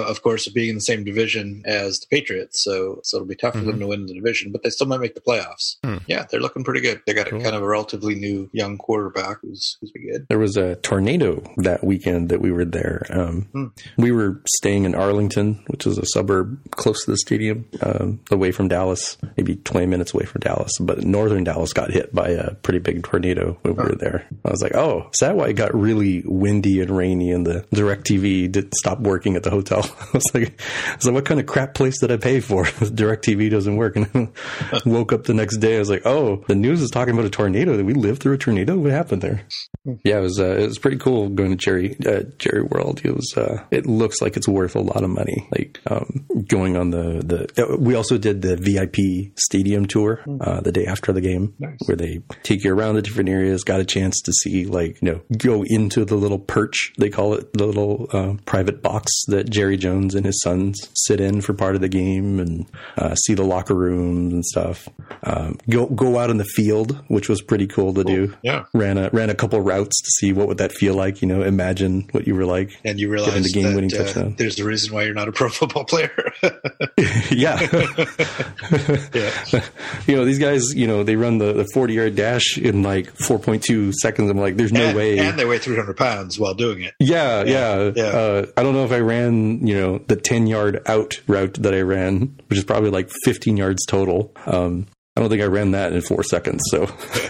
of course, being in the same division as the Patriots. So, so it'll be tough for Mm-hmm. them to win the division, but they still might make the playoffs. Hmm. Yeah, they're looking pretty good. They got Cool. a kind of a relatively new young quarterback who's who's pretty good. There was a tornado that weekend that we were there. Um, Hmm. We were staying in Arlington, which is a suburb close to the stadium, um, away from Dallas, maybe twenty minutes away from Dallas. But northern Dallas got hit by a pretty big tornado when we were there. I was like, oh, is that why it got really windy and rainy and the DirecTV did stop working at the hotel? I was like, I was like, what kind of crap place did I pay for? DirecTV doesn't work. And I woke up the next day. I was like, oh, the news is talking about a tornado. Did we live through a tornado? What happened there? Yeah, it was uh, it was pretty cool going to Jerry uh, Jerry World. It was uh, it looks like it's worth a lot of money. Like um, going on the the uh, we also did the V I P stadium tour uh, the day after the game, Nice. where they take you around the different areas. Got a chance to see like you know go into the little perch, they call it, the little uh, private box that Jerry Jones and his sons sit in for part of the game, and uh, see the locker rooms and stuff. Um, go go out in the field, which was pretty cool to do. Yeah. Ran a ran a couple routes to see what would that feel like. You know, imagine what you were like. And you getting realize the game-winning that uh, touchdown. there's the reason why you're not a pro football player. Yeah. Yeah. You know, these guys, you know, they run the, the forty-yard dash in like four point two seconds. I'm like, there's no and, way. and they weigh three hundred pounds while doing it. Yeah, yeah. Yeah. Uh, I don't know if I ran, you know, the ten-yard out route that I ran, which is probably like fifteen yards total. Um, I don't think I ran that in four seconds. So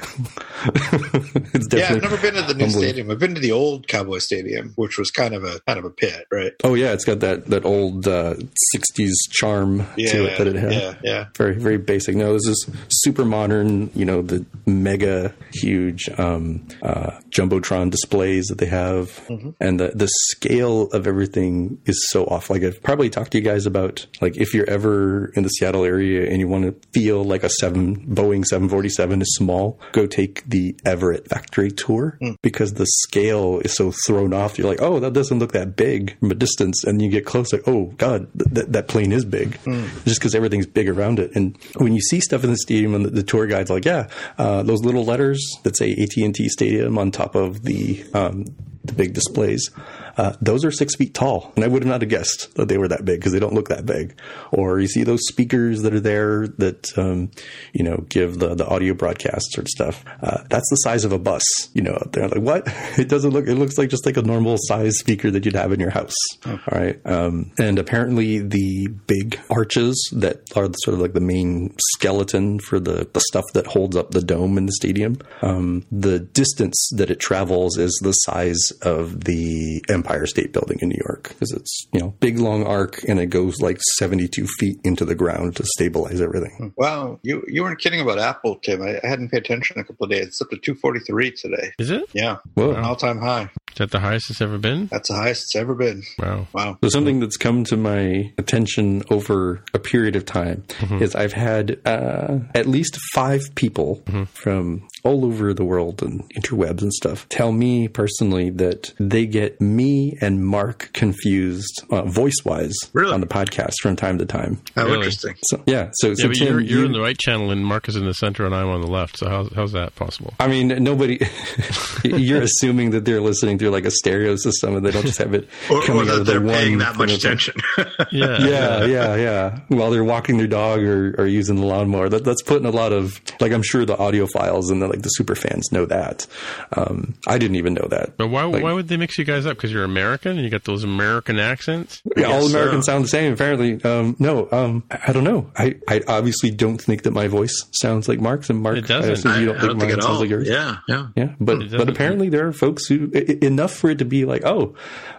it's definitely Yeah, I've never been to the new humbling. stadium. I've been to the old Cowboy Stadium, which was kind of a kind of a pit, right? Oh yeah, it's got that that old uh, sixties charm Yeah, to it that it had. yeah, yeah. Very very basic. No, this is super modern. You know, the mega huge um, uh, jumbotron displays that they have, Mm-hmm. and the the scale of everything is so off. Like I've probably talked to you guys about like if you're ever in the Seattle area and you want to feel like a seven Boeing seven forty-seven is small, go take the Everett factory tour Mm. because the scale is so thrown off. You're like, oh, that doesn't look that big from a distance, and you get close, like, oh god, th- th- that plane is big, Mm. just because everything's big around it. And when you see stuff in the stadium, and the, the tour guide's like, yeah, uh, those little letters that say A T and T Stadium on top of the um, the big displays. Uh, those are six feet tall, and I would have not have guessed that they were that big because they don't look that big. Or you see those speakers that are there that um, you know give the, the audio broadcast sort of stuff. Uh, that's the size of a bus, you know. Out there, like what? It doesn't look. It looks like just like a normal size speaker that you'd have in your house. All right, um, and apparently the big arches that are sort of like the main skeleton for the the stuff that holds up the dome in the stadium. Um, the distance that it travels is the size of the Empire State Building in New York, because it's, you know, big long arc and it goes like seventy-two feet into the ground to stabilize everything. Wow, you you weren't kidding about Apple, Tim. I, I hadn't paid attention in a couple of days. It's up to two forty-three today. Is it? Yeah, Whoa. an all-time high. Is that the highest it's ever been? That's the highest it's ever been. Wow. Wow. So something that's come to my attention over a period of time Mm-hmm. is I've had uh, at least five people Mm-hmm. from all over the world and interwebs and stuff tell me personally that they get me and Mark confused uh, voice-wise Really? on the podcast from time to time. How Really? interesting. So yeah, so, Yeah, so but Tim, you're, you're you- in the right channel, and Mark is in the center, and I'm on the left. So how's, how's that possible? I mean, nobody. You're assuming that they're listening through like a stereo system, and they don't just have it Or, coming or out that of the they're one paying that much thing. attention. Yeah. Yeah, yeah, yeah. While they're walking their dog or, or using the lawnmower, that, that's putting a lot of like I'm sure the audiophiles and the, like the super fans know that. Um, I didn't even know that. But why Like- why would they mix you guys up? Because you're American and you got those American accents? Yeah, all Yes, Americans sir. sound the same. Apparently, um, no. Um, I, I don't know. I, I obviously don't think that my voice sounds like Mark's, and Mark, It doesn't. I assume I, you I don't think don't mine think at sounds all. like yours. Yeah, yeah. Yeah, but It but doesn't. apparently there are folks who I- I- enough for it to be like, oh,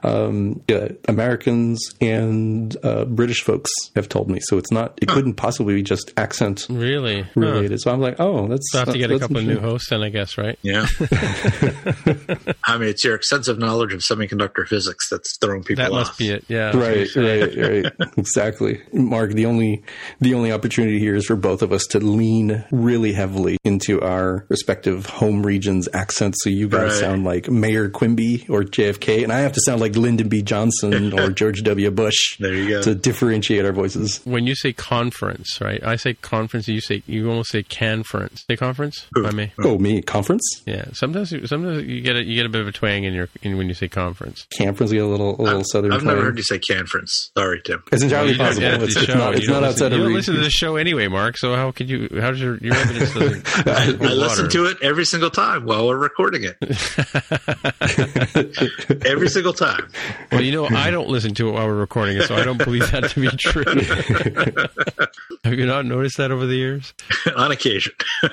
um, yeah, Americans and uh, British folks have told me, so it's not. It couldn't possibly be just accent Really? Huh. related. So I'm like, oh, that's. So I have to get a that's couple of new interesting. hosts then, I guess, right? Yeah. I mean, it's your extensive knowledge of semiconductor physics that's throwing people That off. must be it. Yeah. Right, right, right. Exactly. Mark, the only the only opportunity here is for both of us to lean really heavily into our respective home regions' accents. So you guys Right. sound like Mayor Quimby or J F K, and I have to sound like Lyndon B. Johnson or George W. Bush. There you go. To differentiate our voices. When you say conference, right? I say conference, and you say you almost say conference. Say conference? Who? By me. say? Oh, me conference? Yeah, sometimes you, sometimes you get a, you get a bit of a twang in your in when you say conference. Conference, you get a little a little I've, southern. I've twang. never heard you say conference. Sorry, Tim. It's entirely Well, possible. yeah, It's, the it's show, not. It's you not don't outside listen, of You don't reach. listen to the show anyway, Mark. So how could you? How does your your evidence doesn't? I, I listen to it every single time while we're recording it. Every single time. Well, you know, I don't listen to it while we're recording it, so I don't believe that to be true. Have you not noticed that over the years? On occasion.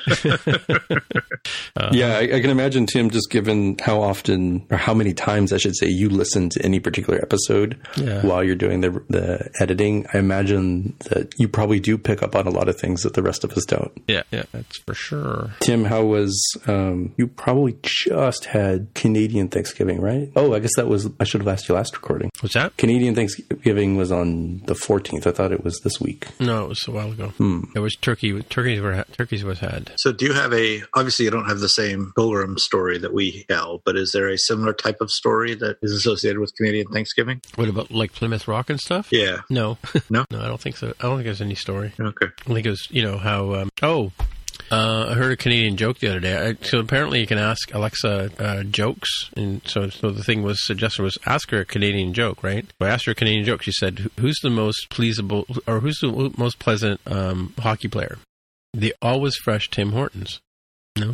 uh, Yeah, I, I can imagine, Tim, just given how often, or how many times, I should say, you listen to any particular episode Yeah. while you're doing the the editing, I imagine that you probably do pick up on a lot of things that the rest of us don't. yeah, yeah, that's for sure. Tim, how was, um, you probably just had Canadian Thanksgiving, right? Oh, I guess that was, I should have asked you last recording. What's that? Canadian Thanksgiving was on the fourteenth. I thought it was this week. No, it was a while ago. Hmm. It was turkey. Turkeys were turkeys was had. So do you have a, obviously you don't have the same pilgrim story that we tell, but is there a similar type of story that is associated with Canadian Thanksgiving? What about like Plymouth Rock and stuff? Yeah. No, No? no, I don't think so. I don't think there's any story. Okay. I think it was, you know, how, um, oh, uh, I heard a Canadian joke the other day. I, so apparently you can ask Alexa uh, jokes. And so, so the thing was suggested was ask her a Canadian joke, right? So I asked her a Canadian joke. She said, who's the most pleasable, or who's the most pleasant um, hockey player? The always fresh Tim Hortons. No?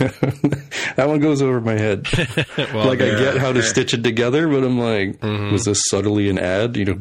That one goes over my head. Well, like, I yeah, get how to yeah. stitch it together, but I'm like, Mhm. was this subtly an ad? You know,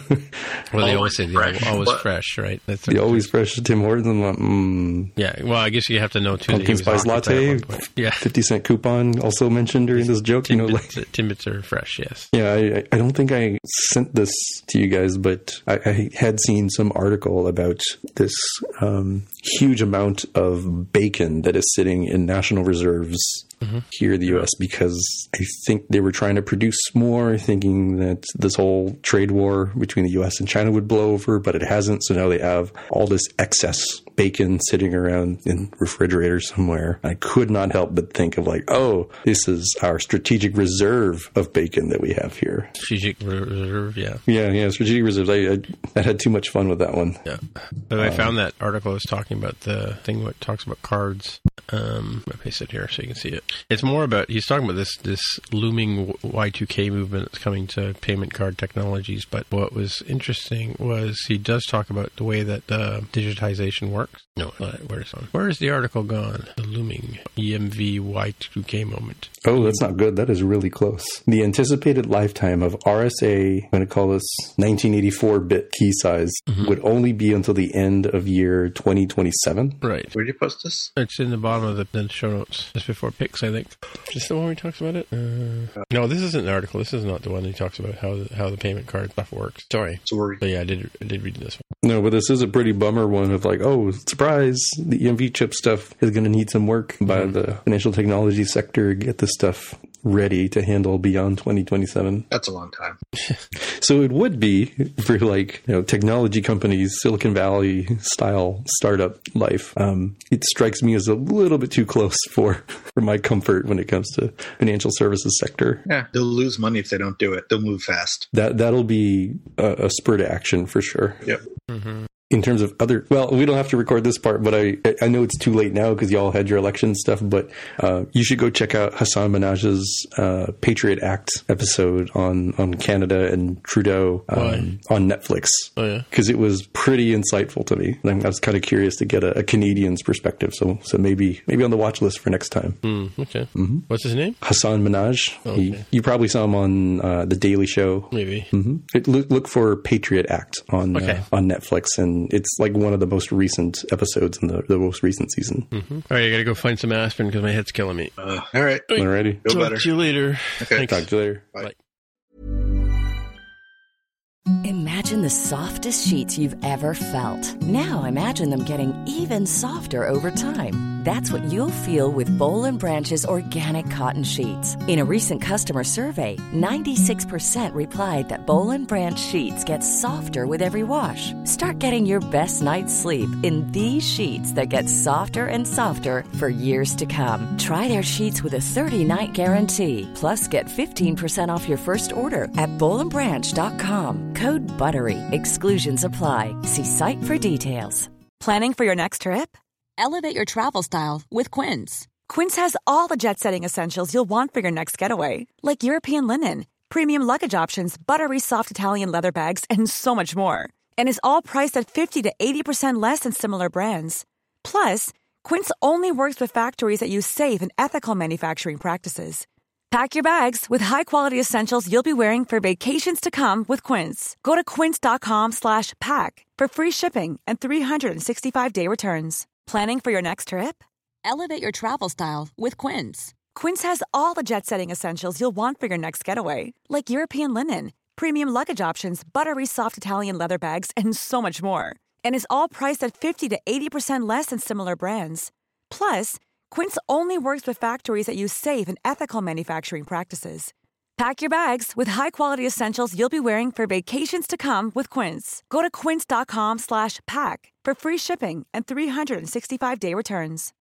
Well, they Always always say the fresh. al- always What? fresh, right? That's the always fresh Tim Hortons. I'm like, mm, Yeah, well, I guess you have to know, too. that he pumpkin was a spice hockey player latte, at one point. Yeah. fifty cent coupon also mentioned during this joke. You know, like, Timbits, Timbits are fresh, yes. yeah, I, I don't think I sent this to you guys, but I, I had seen some article about this um, huge amount of bacon that is sitting in national reserves Mm-hmm. here in the U S because I think they were trying to produce more, thinking that this whole trade war between the U S and China would blow over, but it hasn't. So now they have all this excess bacon sitting around in refrigerators somewhere. I could not help but think of like, oh, this is our strategic reserve of bacon that we have here. Strategic reserve, yeah. Yeah, yeah, strategic reserves. I, I, I had too much fun with that one. Yeah. But I found that article was talking about the thing that talks about cards. Um, I paste it here so you can see it. It's more about, he's talking about this this looming Y two K movement that's coming to payment card technologies. But what was interesting was he does talk about the way that uh, digitization works. No, where is it? Where is the article gone? The looming E M V Y two K moment. Oh, that's not good. That is really close. The anticipated lifetime of R S A, I'm going to call this nineteen eighty-four bit key size, mm-hmm. would only be until the end of year twenty twenty-seven. Right. Where did you post this? It's in the bottom of the, the show notes, just before picks, I think. Is this the one where he talks about it? Uh, no, this isn't an article. This is not the one he talks about how the, how the payment card stuff works. Sorry. Sorry. But yeah, I did I did read this one. No, but this is a pretty bummer one of like, oh, surprise, the E M V chip stuff is going to need some work by mm-hmm. the financial technology sector. Get this stuff ready to handle beyond twenty twenty-seven. That's a long time. So it would be for like, you know, technology companies, Silicon Valley style startup life. Um, it strikes me as a little bit too close for, for my comfort when it comes to financial services sector. Yeah, they'll lose money if they don't do it. They'll move fast. That, that'll be a, a spur to action for sure. Yep. Mm-hmm. In terms of other, well, we don't have to record this part, but I I know it's too late now because y'all had your election stuff, but uh, you should go check out Hassan Minhaj's uh, Patriot Act episode on, on Canada and Trudeau um, on Netflix. Oh, yeah. Because it was pretty insightful to me. And I was kind of curious to get a, a Canadian's perspective. So so maybe maybe on the watch list for next time. Mm, okay. Mm-hmm. What's his name? Hassan Minhaj. Oh, okay. He, you probably saw him on uh, The Daily Show. Maybe. Mm-hmm. It, look, look for Patriot Act on okay. uh, on Netflix, and it's like one of the most recent episodes in the, the most recent season. Mm-hmm. All right, I got to go find some aspirin because my head's killing me. Uh, all right. Alrighty. Feel Talk better. to you later. Okay. Thanks. Talk to you later. Bye. Bye. Imagine the softest sheets you've ever felt. Now imagine them getting even softer over time. That's what you'll feel with Boll and Branch's organic cotton sheets. In a recent customer survey, ninety-six percent replied that Boll and Branch sheets get softer with every wash. Start getting your best night's sleep in these sheets that get softer and softer for years to come. Try their sheets with a thirty-night guarantee. Plus, get fifteen percent off your first order at boll and branch dot com. Code BUTTERY. Exclusions apply. See site for details. Planning for your next trip? Elevate your travel style with Quince. Quince has all the jet-setting essentials you'll want for your next getaway, like European linen, premium luggage options, buttery soft Italian leather bags, and so much more. And is all priced at fifty to eighty percent less than similar brands. Plus, Quince only works with factories that use safe and ethical manufacturing practices. Pack your bags with high-quality essentials you'll be wearing for vacations to come with Quince. Go to quince.com slash pack for free shipping and three sixty-five day returns. Planning for your next trip? Elevate your travel style with Quince. Quince has all the jet-setting essentials you'll want for your next getaway, like European linen, premium luggage options, buttery soft Italian leather bags, and so much more. And is all priced at fifty to eighty percent less than similar brands. Plus, Quince only works with factories that use safe and ethical manufacturing practices. Pack your bags with high-quality essentials you'll be wearing for vacations to come with Quince. Go to quince.com slash pack for free shipping and three sixty-five day returns.